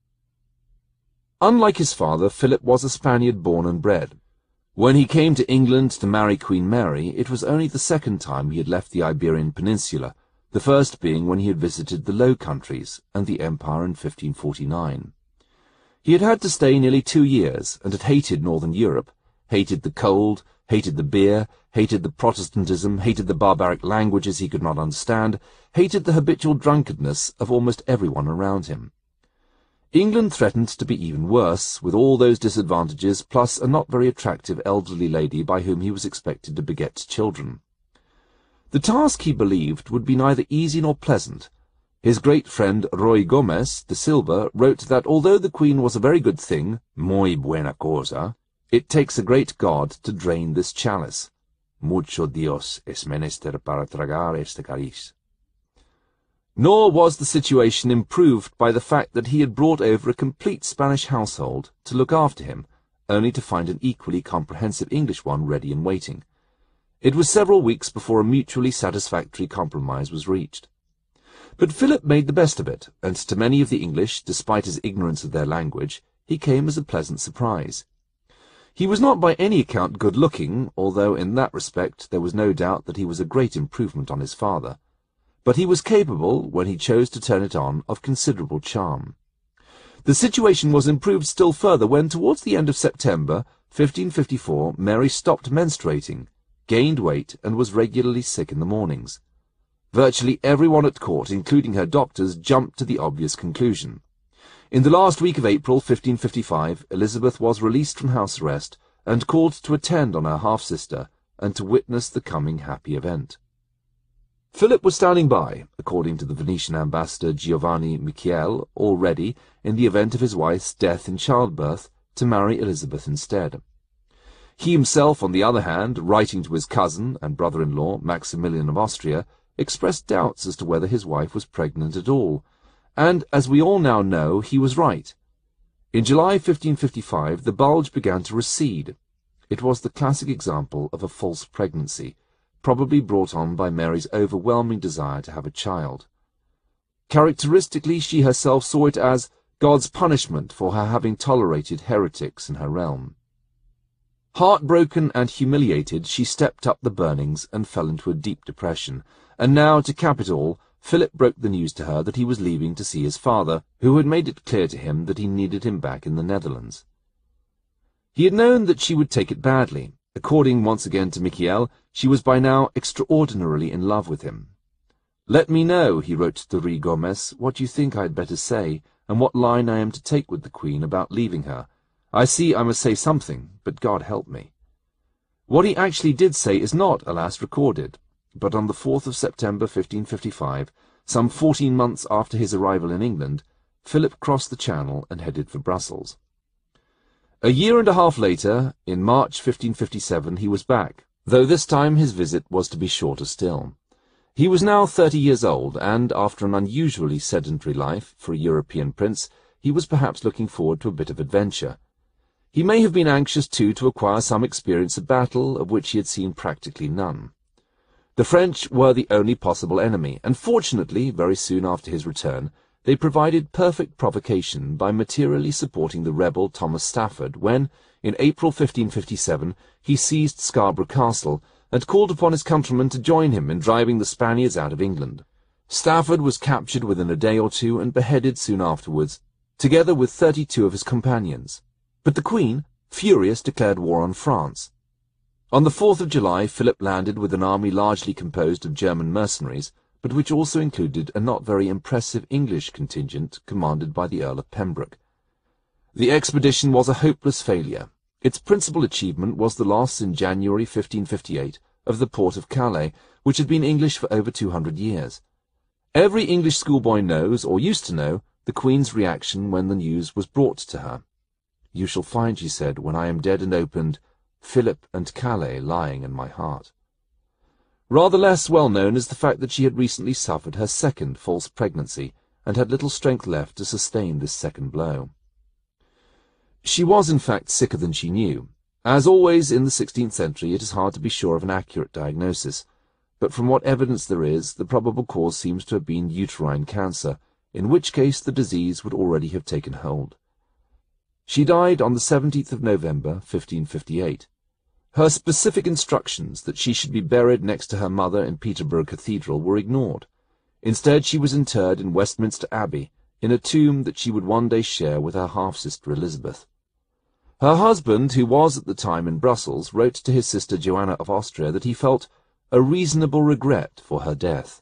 Unlike his father, Philip was a Spaniard born and bred. When he came to England to marry Queen Mary, it was only the second time he had left the Iberian Peninsula, the first being when he had visited the Low Countries and the Empire in fifteen forty-nine. He had had to stay nearly two years, and had hated Northern Europe, hated the cold, hated the beer, hated the Protestantism, hated the barbaric languages he could not understand, hated the habitual drunkenness of almost everyone around him. England threatened to be even worse, with all those disadvantages, plus a not very attractive elderly lady by whom he was expected to beget children. The task, he believed, would be neither easy nor pleasant. His great friend Ruy Gomez de Silva wrote that although the Queen was a very good thing, muy buena cosa, it takes a great God to drain this chalice. Mucho Dios es menester para tragar este cáliz. Nor was the situation improved by the fact that he had brought over a complete Spanish household to look after him, only to find an equally comprehensive English one ready and waiting. It was several weeks before a mutually satisfactory compromise was reached. But Philip made the best of it, and to many of the English, despite his ignorance of their language, he came as a pleasant surprise. He was not by any account good-looking, although in that respect there was no doubt that he was a great improvement on his father. But he was capable, when he chose to turn it on, of considerable charm. The situation was improved still further when, towards the end of September, fifteen fifty-four, Mary stopped menstruating, gained weight, and was regularly sick in the mornings. Virtually everyone at court, including her doctors, jumped to the obvious conclusion. In the last week of April fifteen fifty-five, Elizabeth was released from house arrest and called to attend on her half-sister and to witness the coming happy event. Philip was standing by, according to the Venetian ambassador Giovanni Michiel, all ready, in the event of his wife's death in childbirth, to marry Elizabeth instead. He himself, on the other hand, writing to his cousin and brother-in-law, Maximilian of Austria, expressed doubts as to whether his wife was pregnant at all, and, as we all now know, he was right. In July fifteen fifty-five, the bulge began to recede. It was the classic example of a false pregnancy, probably brought on by Mary's overwhelming desire to have a child. Characteristically, she herself saw it as God's punishment for her having tolerated heretics in her realm. Heartbroken and humiliated, she stepped up the burnings and fell into a deep depression, and now, to cap it all, Philip broke the news to her that he was leaving to see his father, who had made it clear to him that he needed him back in the Netherlands. He had known that she would take it badly. According once again to Michiel, she was by now extraordinarily in love with him. "Let me know," he wrote to Ruy Gomez, "what you think I had better say, and what line I am to take with the Queen about leaving her. I see I must say something, but God help me." What he actually did say is not, alas, recorded, but on the fourth of September fifteen fifty-five, some fourteen months after his arrival in England, Philip crossed the Channel and headed for Brussels. A year and a half later, in March fifteen fifty-seven, he was back, though this time his visit was to be shorter still. He was now thirty years old, and, after an unusually sedentary life for a European prince, he was perhaps looking forward to a bit of adventure. He may have been anxious, too, to acquire some experience of battle, of which he had seen practically none. The French were the only possible enemy, and fortunately, very soon after his return, they provided perfect provocation by materially supporting the rebel Thomas Stafford when, in April fifteen fifty-seven, he seized Scarborough Castle and called upon his countrymen to join him in driving the Spaniards out of England. Stafford was captured within a day or two and beheaded soon afterwards, together with thirty-two of his companions. But the Queen, furious, declared war on France. On the fourth of July, Philip landed with an army largely composed of German mercenaries, but which also included a not very impressive English contingent commanded by the Earl of Pembroke. The expedition was a hopeless failure. Its principal achievement was the loss in January fifteen fifty-eight of the port of Calais, which had been English for over two hundred years. Every English schoolboy knows, or used to know, the Queen's reaction when the news was brought to her. "You shall find," she said, "when I am dead and opened, Philip and Calais lying in my heart." Rather less well known is the fact that she had recently suffered her second false pregnancy, and had little strength left to sustain this second blow. She was in fact sicker than she knew. As always in the sixteenth century, it is hard to be sure of an accurate diagnosis, but from what evidence there is, the probable cause seems to have been uterine cancer, in which case the disease would already have taken hold. She died on the seventeenth of November, fifteen fifty-eight. Her specific instructions that she should be buried next to her mother in Peterborough Cathedral were ignored. Instead, she was interred in Westminster Abbey, in a tomb that she would one day share with her half-sister Elizabeth. Her husband, who was at the time in Brussels, wrote to his sister Joanna of Austria that he felt a reasonable regret for her death.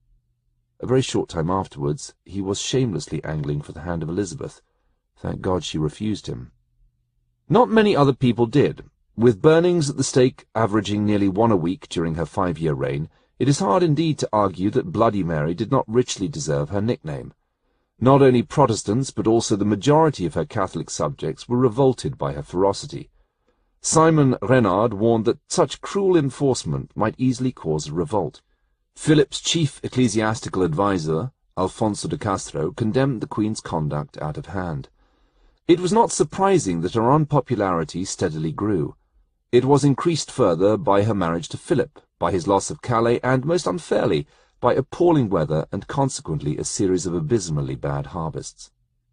A very short time afterwards, he was shamelessly angling for the hand of Elizabeth. Thank God she refused him. Not many other people did. With burnings at the stake averaging nearly one a week during her five-year reign, it is hard indeed to argue that Bloody Mary did not richly deserve her nickname. Not only Protestants, but also the majority of her Catholic subjects were revolted by her ferocity. Simon Renard warned that such cruel enforcement might easily cause a revolt. Philip's chief ecclesiastical adviser, Alfonso de Castro, condemned the Queen's conduct out of hand. It was not surprising that her unpopularity steadily grew. It was increased further by her marriage to Philip, by his loss of Calais, and, most unfairly, by appalling weather and consequently a series of abysmally bad harvests.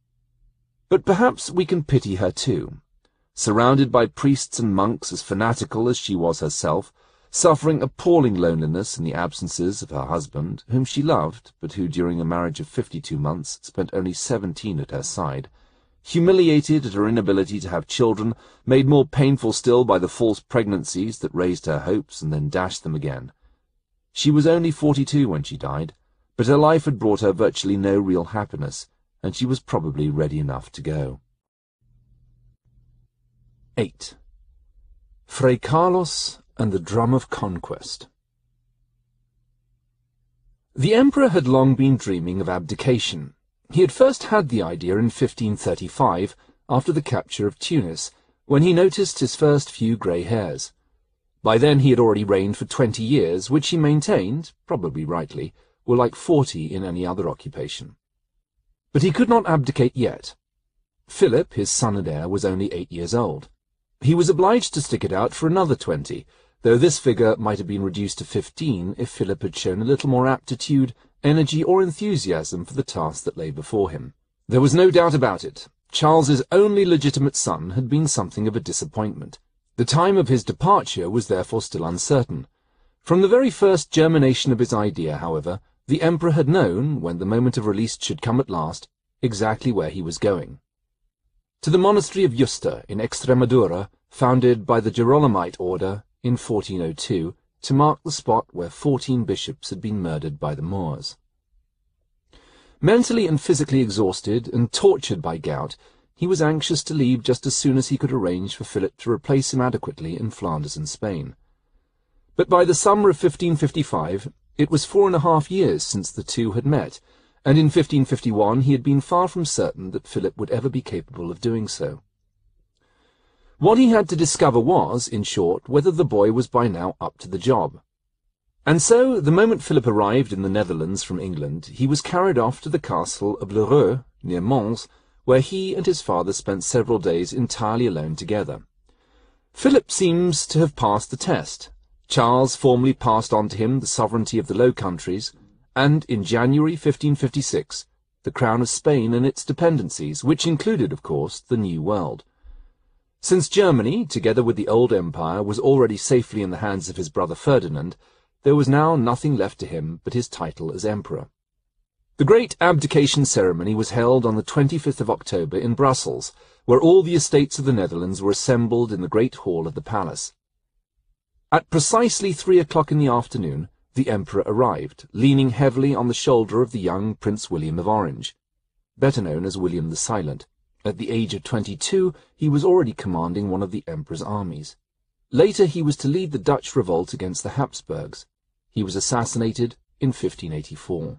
But perhaps we can pity her too. Surrounded by priests and monks as fanatical as she was herself, suffering appalling loneliness in the absences of her husband, whom she loved, but who during a marriage of fifty-two months spent only seventeen at her side, humiliated at her inability to have children, made more painful still by the false pregnancies that raised her hopes and then dashed them again. She was only forty-two when she died, but her life had brought her virtually no real happiness, and she was probably ready enough to go. eight. Fray Carlos and the Drum of Conquest. The Emperor had long been dreaming of abdication. He had first had the idea in fifteen thirty-five, after the capture of Tunis, when he noticed his first few grey hairs. By then he had already reigned for twenty years, which he maintained, probably rightly, were like forty in any other occupation. But he could not abdicate yet. Philip, his son and heir, was only eight years old. He was obliged to stick it out for another twenty, though this figure might have been reduced to fifteen if Philip had shown a little more aptitude, energy, or enthusiasm for the task that lay before him. There was no doubt about it. Charles's only legitimate son had been something of a disappointment. The time of his departure was therefore still uncertain. From the very first germination of his idea, however, the Emperor had known, when the moment of release should come at last, exactly where he was going. To the monastery of Yusta in Extremadura, founded by the Girolomite order in fourteen oh two, to mark the spot where fourteen bishops had been murdered by the Moors. Mentally and physically exhausted and tortured by gout, he was anxious to leave just as soon as he could arrange for Philip to replace him adequately in Flanders and Spain. But by the summer of fifteen fifty-five, it was four and a half years since the two had met, and in fifteen fifty-one he had been far from certain that Philip would ever be capable of doing so. What he had to discover was, in short, whether the boy was by now up to the job. And so, the moment Philip arrived in the Netherlands from England, he was carried off to the castle of L'Heureux, near Mons, where he and his father spent several days entirely alone together. Philip seems to have passed the test. Charles formally passed on to him the sovereignty of the Low Countries, and in January fifteen fifty-six, the crown of Spain and its dependencies, which included, of course, the New World. Since Germany, together with the old empire, was already safely in the hands of his brother Ferdinand, there was now nothing left to him but his title as emperor. The great abdication ceremony was held on the twenty-fifth of October in Brussels, where all the estates of the Netherlands were assembled in the great hall of the palace. At precisely three o'clock in the afternoon, the emperor arrived, leaning heavily on the shoulder of the young Prince William of Orange, better known as William the Silent. At the age of twenty-two, he was already commanding one of the emperor's armies. Later he was to lead the Dutch revolt against the Habsburgs. He was assassinated in fifteen eighty-four.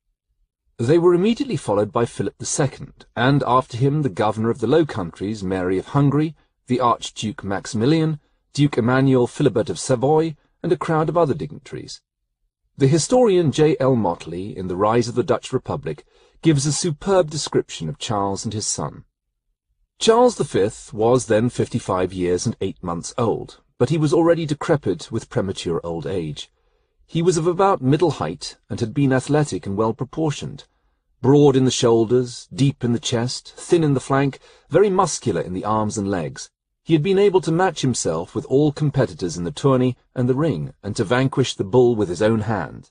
They were immediately followed by Philip the Second, and after him the governor of the Low Countries, Mary of Hungary, the Archduke Maximilian, Duke Emmanuel Philibert of Savoy, and a crowd of other dignitaries. The historian J. L. Motley, in The Rise of the Dutch Republic, gives a superb description of Charles and his son. Charles the Fifth was then fifty-five years and eight months old, but he was already decrepit with premature old age. He was of about middle height, and had been athletic and well-proportioned, broad in the shoulders, deep in the chest, thin in the flank, very muscular in the arms and legs. He had been able to match himself with all competitors in the tourney and the ring, and to vanquish the bull with his own hand.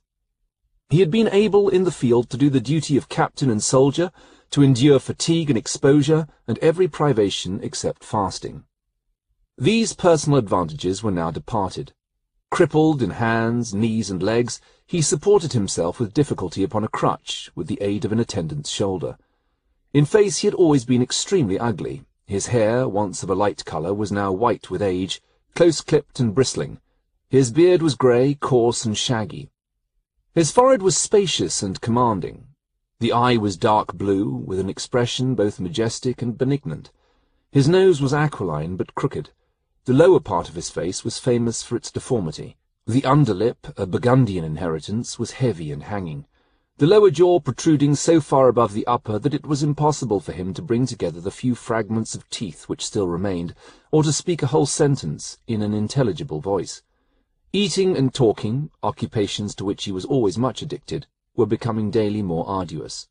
He had been able in the field to do the duty of captain and soldier, to endure fatigue and exposure, and every privation except fasting. These personal advantages were now departed. Crippled in hands, knees, and legs, he supported himself with difficulty upon a crutch, with the aid of an attendant's shoulder. In face he had always been extremely ugly. His hair, once of a light colour, was now white with age, close-clipped and bristling. His beard was grey, coarse, and shaggy. His forehead was spacious and commanding. The eye was dark blue, with an expression both majestic and benignant. His nose was aquiline but crooked. The lower part of his face was famous for its deformity. The underlip, a Burgundian inheritance, was heavy and hanging, the lower jaw protruding so far above the upper that it was impossible for him to bring together the few fragments of teeth which still remained, or to speak a whole sentence in an intelligible voice. Eating and talking, occupations to which he was always much addicted, were becoming daily more arduous.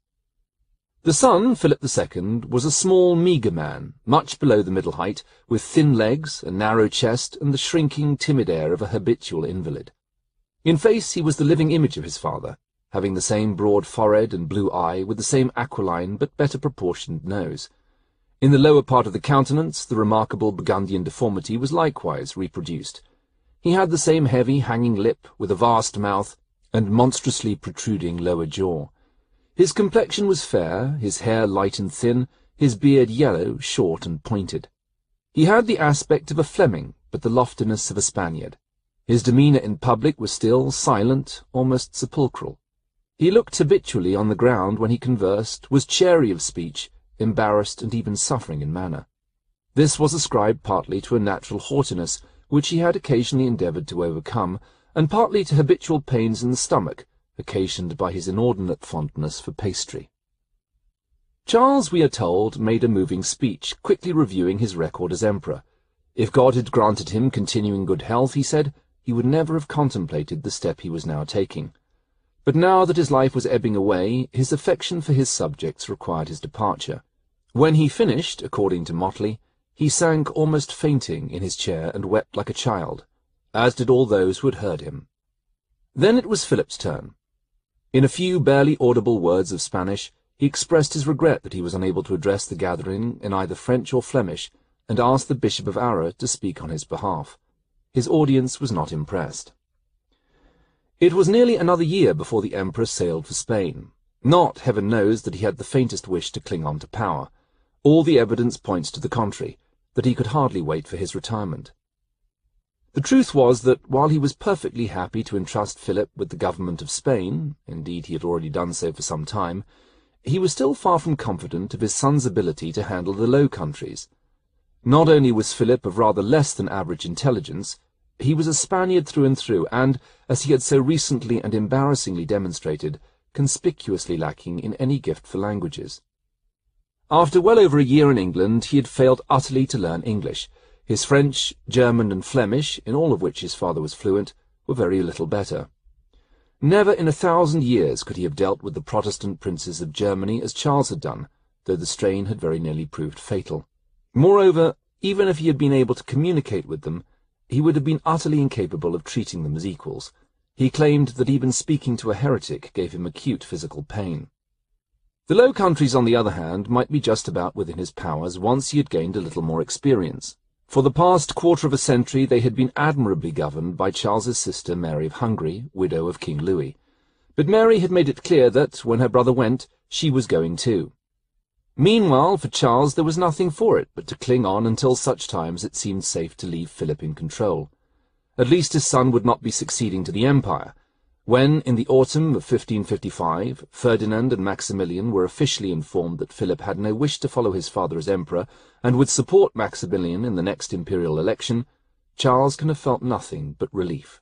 The son, Philip the Second, was a small, meagre man, much below the middle height, with thin legs, a narrow chest, and the shrinking, timid air of a habitual invalid. In face he was the living image of his father, having the same broad forehead and blue eye, with the same aquiline but better proportioned nose. In the lower part of the countenance the remarkable Burgundian deformity was likewise reproduced. He had the same heavy, hanging lip, with a vast mouth, and monstrously protruding lower jaw. His complexion was fair, his hair light and thin, his beard yellow, short and pointed. He had the aspect of a Fleming, but the loftiness of a Spaniard. His demeanour in public was still, silent, almost sepulchral. He looked habitually on the ground when he conversed, was chary of speech, embarrassed and even suffering in manner. This was ascribed partly to a natural haughtiness, which he had occasionally endeavoured to overcome, and partly to habitual pains in the stomach, occasioned by his inordinate fondness for pastry. Charles, we are told, made a moving speech, quickly reviewing his record as emperor. If God had granted him continuing good health, he said, he would never have contemplated the step he was now taking. But now that his life was ebbing away, his affection for his subjects required his departure. When he finished, according to Motley, he sank almost fainting in his chair and wept like a child, as did all those who had heard him. Then it was Philip's turn. In a few barely audible words of Spanish, he expressed his regret that he was unable to address the gathering in either French or Flemish, and asked the Bishop of Arras to speak on his behalf. His audience was not impressed. It was nearly another year before the Emperor sailed for Spain. Not, heaven knows, that he had the faintest wish to cling on to power. All the evidence points to the contrary, that he could hardly wait for his retirement. The truth was that, while he was perfectly happy to entrust Philip with the government of Spain, indeed he had already done so for some time, he was still far from confident of his son's ability to handle the Low Countries. Not only was Philip of rather less than average intelligence, he was a Spaniard through and through, and, as he had so recently and embarrassingly demonstrated, conspicuously lacking in any gift for languages. After well over a year in England, he had failed utterly to learn English. His French, German, and Flemish, in all of which his father was fluent, were very little better. Never in a thousand years could he have dealt with the Protestant princes of Germany as Charles had done, though the strain had very nearly proved fatal. Moreover, even if he had been able to communicate with them, he would have been utterly incapable of treating them as equals. He claimed that even speaking to a heretic gave him acute physical pain. The Low Countries, on the other hand, might be just about within his powers once he had gained a little more experience. For the past quarter of a century they had been admirably governed by Charles's sister Mary of Hungary, widow of King Louis. But Mary had made it clear that, when her brother went, she was going too. Meanwhile, for Charles there was nothing for it but to cling on until such time as it seemed safe to leave Philip in control. At least his son would not be succeeding to the empire. When, in the autumn of fifteen fifty-five, Ferdinand and Maximilian were officially informed that Philip had no wish to follow his father as emperor, and would support Maximilian in the next imperial election, Charles can have felt nothing but relief.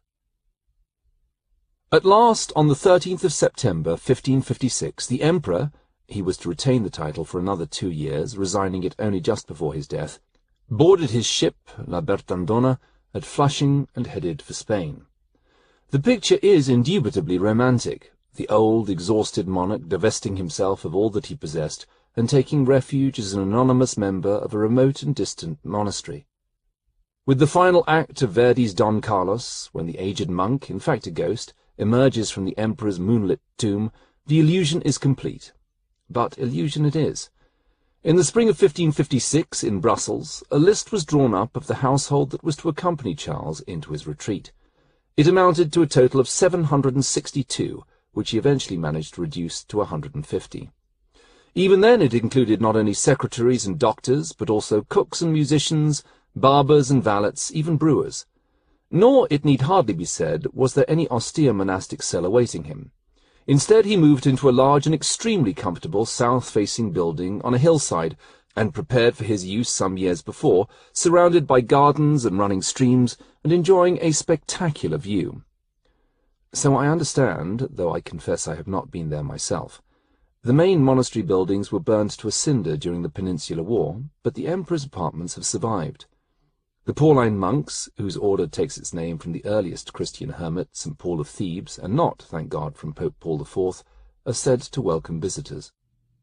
At last, on the thirteenth of September, fifteen fifty-six, the emperor, he was to retain the title for another two years, resigning it only just before his death, boarded his ship, La Bertandona, at Flushing and headed for Spain. The picture is indubitably romantic, the old, exhausted monarch divesting himself of all that he possessed and taking refuge as an anonymous member of a remote and distant monastery. With the final act of Verdi's Don Carlos, when the aged monk, in fact a ghost, emerges from the emperor's moonlit tomb, the illusion is complete. But illusion it is. In the spring of fifteen fifty-six, in Brussels, a list was drawn up of the household that was to accompany Charles into his retreat. It amounted to a total of seven hundred and sixty-two, which he eventually managed to reduce to one hundred and fifty. Even then it included not only secretaries and doctors, but also cooks and musicians, barbers and valets, even brewers. Nor, it need hardly be said, was there any austere monastic cell awaiting him. Instead he moved into a large and extremely comfortable south-facing building on a hillside, and prepared for his use some years before, surrounded by gardens and running streams, and enjoying a spectacular view. So I understand, though I confess I have not been there myself. The main monastery buildings were burned to a cinder during the Peninsular War, but the emperor's apartments have survived. The Pauline monks, whose order takes its name from the earliest Christian hermit, Saint Paul of Thebes, and not, thank God, from Pope Paul the Fourth, are said to welcome visitors.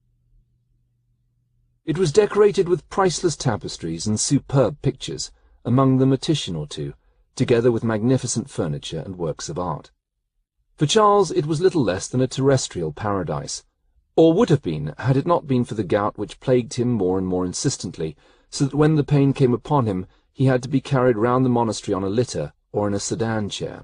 It was decorated with priceless tapestries and superb pictures, among them a Titian or two, together with magnificent furniture and works of art. For Charles it was little less than a terrestrial paradise, or would have been had it not been for the gout which plagued him more and more insistently, so that when the pain came upon him he had to be carried round the monastery on a litter or in a sedan chair.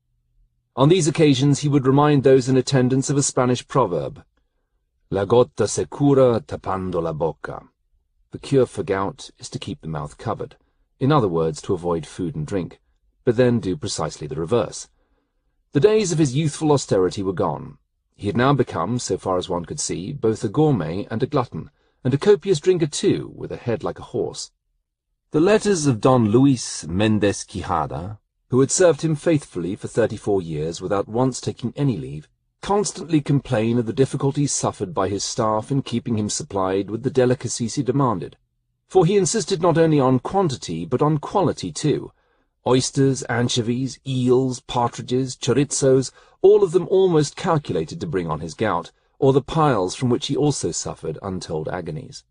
On these occasions he would remind those in attendance of a Spanish proverb, La gota se cura tapando la boca. The cure for gout is to keep the mouth covered, in other words, to avoid food and drink, but then do precisely the reverse. The days of his youthful austerity were gone. He had now become, so far as one could see, both a gourmet and a glutton, and a copious drinker too, with a head like a horse. The letters of Don Luis Mendez Quijada, who had served him faithfully for thirty-four years without once taking any leave, constantly complain of the difficulties suffered by his staff in keeping him supplied with the delicacies he demanded, for he insisted not only on quantity but on quality too. Oysters, anchovies, eels, partridges, chorizos, all of them almost calculated to bring on his gout, or the piles from which he also suffered untold agonies.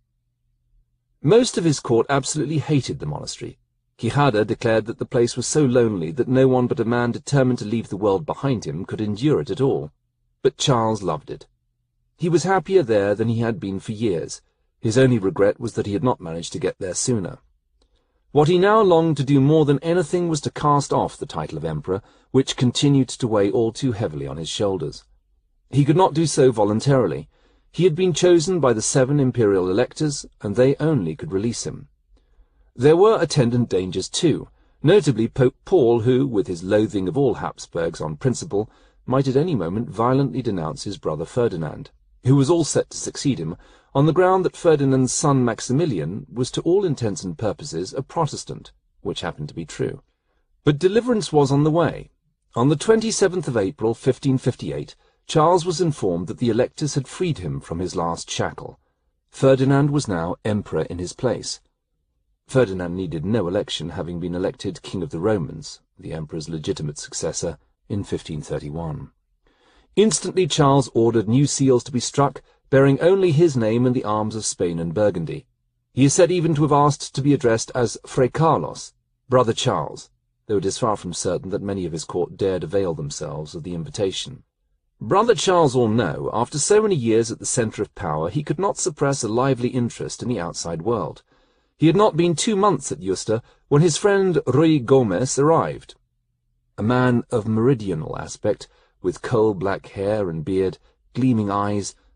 Most of his court absolutely hated the monastery. Quijada declared that the place was so lonely that no one but a man determined to leave the world behind him could endure it at all. But Charles loved it. He was happier there than he had been for years. His only regret was that he had not managed to get there sooner. What he now longed to do more than anything was to cast off the title of emperor, which continued to weigh all too heavily on his shoulders. He could not do so voluntarily. He had been chosen by the seven imperial electors, and they only could release him. There were attendant dangers too, notably Pope Paul, who, with his loathing of all Habsburgs on principle, might at any moment violently denounce his brother Ferdinand, who was all set to succeed him, on the ground that Ferdinand's son Maximilian was to all intents and purposes a Protestant, which happened to be true. But deliverance was on the way. On the twenty-seventh of April, fifteen fifty-eight, Charles was informed that the electors had freed him from his last shackle. Ferdinand was now emperor in his place. Ferdinand needed no election, having been elected King of the Romans, the emperor's legitimate successor, in fifteen thirty-one. Instantly Charles ordered new seals to be struck, bearing only his name and the arms of Spain and Burgundy. He is said even to have asked to be addressed as Fray Carlos, Brother Charles, though it is far from certain that many of his court dared avail themselves of the invitation. Brother Charles all know, after so many years at the centre of power, he could not suppress a lively interest in the outside world. He had not been two months at Yusta when his friend Ruy Gomez arrived. A man of meridional aspect, with coal-black hair and beard, gleaming eyes,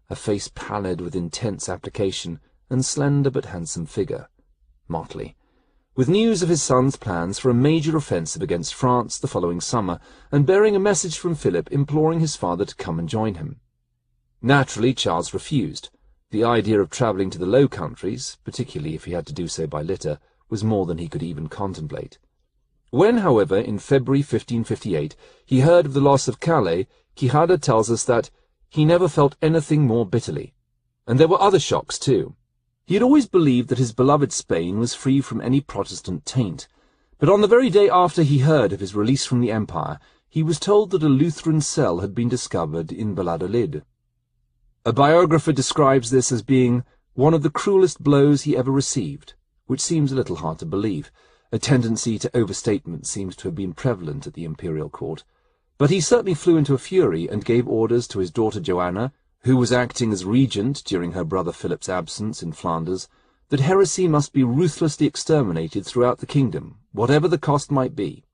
a face pallid with intense application, and slender but handsome figure. Motley, with news of his son's plans for a major offensive against France the following summer, and bearing a message from Philip imploring his father to come and join him. Naturally, Charles refused. The idea of travelling to the Low Countries, particularly if he had to do so by litter, was more than he could even contemplate. When, however, in February fifteen fifty-eight, he heard of the loss of Calais, Quijada tells us that he never felt anything more bitterly. And there were other shocks, too. He had always believed that his beloved Spain was free from any Protestant taint, but on the very day after he heard of his release from the Empire, he was told that a Lutheran cell had been discovered in Valladolid. A biographer describes this as being one of the cruelest blows he ever received, which seems a little hard to believe. A tendency to overstatement seems to have been prevalent at the imperial court. But he certainly flew into a fury and gave orders to his daughter Joanna, who was acting as regent during her brother Philip's absence in Flanders, that heresy must be ruthlessly exterminated throughout the kingdom, whatever the cost might be.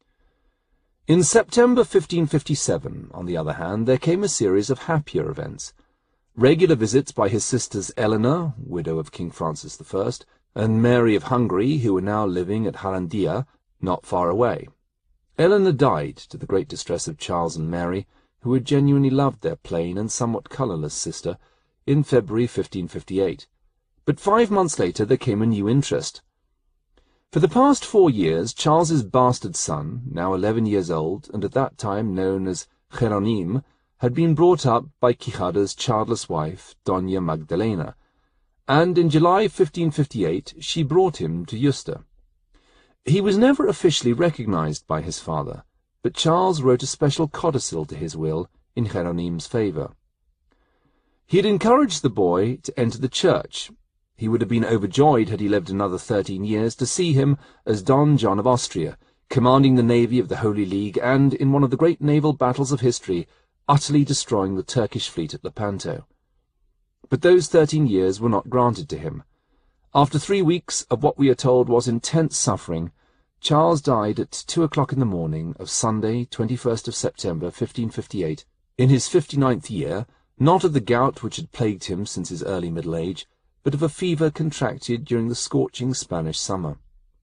In September fifteen fifty-seven, on the other hand, there came a series of happier events. Regular visits by his sisters Eleanor, widow of King Francis the First, and Mary of Hungary, who were now living at Harandia, not far away. Eleanor died, to the great distress of Charles and Mary, who had genuinely loved their plain and somewhat colourless sister, in February fifteen fifty-eight. But five months later there came a new interest. For the past four years, Charles's bastard son, now eleven years old, and at that time known as Jeronim, had been brought up by Quijada's childless wife, Doña Magdalena, and in July fifteen fifty-eight she brought him to Yusta. He was never officially recognized by his father, but Charles wrote a special codicil to his will in Jeronim's favour. He had encouraged the boy to enter the church. He would have been overjoyed had he lived another thirteen years to see him as Don John of Austria, commanding the navy of the Holy League and, in one of the great naval battles of history, utterly destroying the Turkish fleet at Lepanto. But those thirteen years were not granted to him. After three weeks of what we are told was intense suffering, Charles died at two o'clock in the morning of Sunday, twenty-first of September, fifteen fifty-eight, in his fifty-ninth year, not of the gout which had plagued him since his early middle age, but of a fever contracted during the scorching Spanish summer.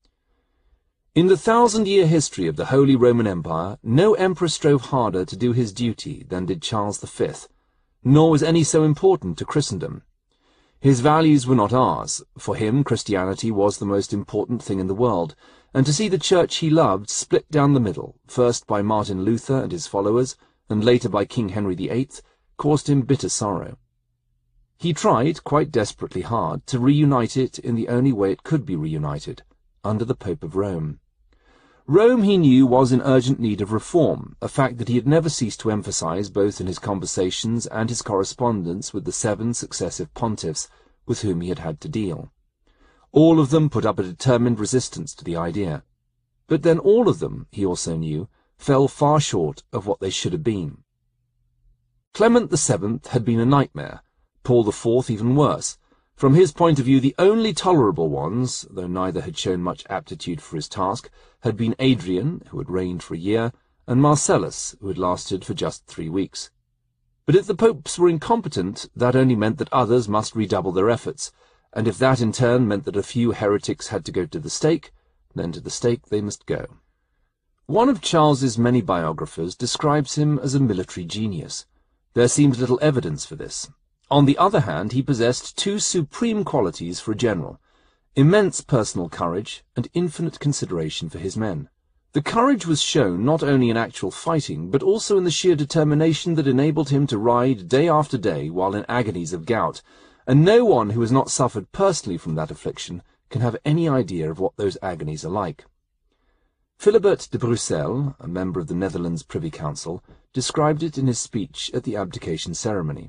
In the thousand-year history of the Holy Roman Empire, no emperor strove harder to do his duty than did Charles the Fifth, nor was any so important to Christendom. His values were not ours. For him, Christianity was the most important thing in the world, and to see the church he loved split down the middle, first by Martin Luther and his followers, and later by King Henry the Eighth, caused him bitter sorrow. He tried, quite desperately hard, to reunite it in the only way it could be reunited, under the Pope of Rome. Rome, he knew, was in urgent need of reform, a fact that he had never ceased to emphasize both in his conversations and his correspondence with the seven successive pontiffs with whom he had had to deal. All of them put up a determined resistance to the idea. But then all of them, he also knew, fell far short of what they should have been. Clement the Seventh had been a nightmare, Paul the Fourth even worse. From his point of view, the only tolerable ones, though neither had shown much aptitude for his task, had been Adrian, who had reigned for a year, and Marcellus, who had lasted for just three weeks. But if the popes were incompetent, that only meant that others must redouble their efforts, and if that in turn meant that a few heretics had to go to the stake, then to the stake they must go. One of Charles's many biographers describes him as a military genius. There seems little evidence for this. On the other hand, he possessed two supreme qualities for a general: immense personal courage and infinite consideration for his men. The courage was shown not only in actual fighting, but also in the sheer determination that enabled him to ride day after day while in agonies of gout, and no one who has not suffered personally from that affliction can have any idea of what those agonies are like. Philibert de Bruxelles, a member of the Netherlands Privy Council, described it in his speech at the abdication ceremony.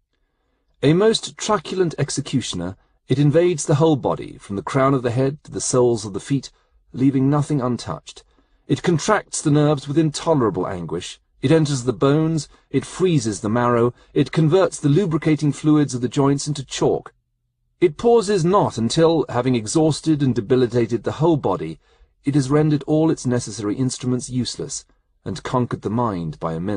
A most truculent executioner, it invades the whole body, from the crown of the head to the soles of the feet, leaving nothing untouched. It contracts the nerves with intolerable anguish. It enters the bones, it freezes the marrow, it converts the lubricating fluids of the joints into chalk. It pauses not until, having exhausted and debilitated the whole body, it has rendered all its necessary instruments useless, and conquered the mind by immense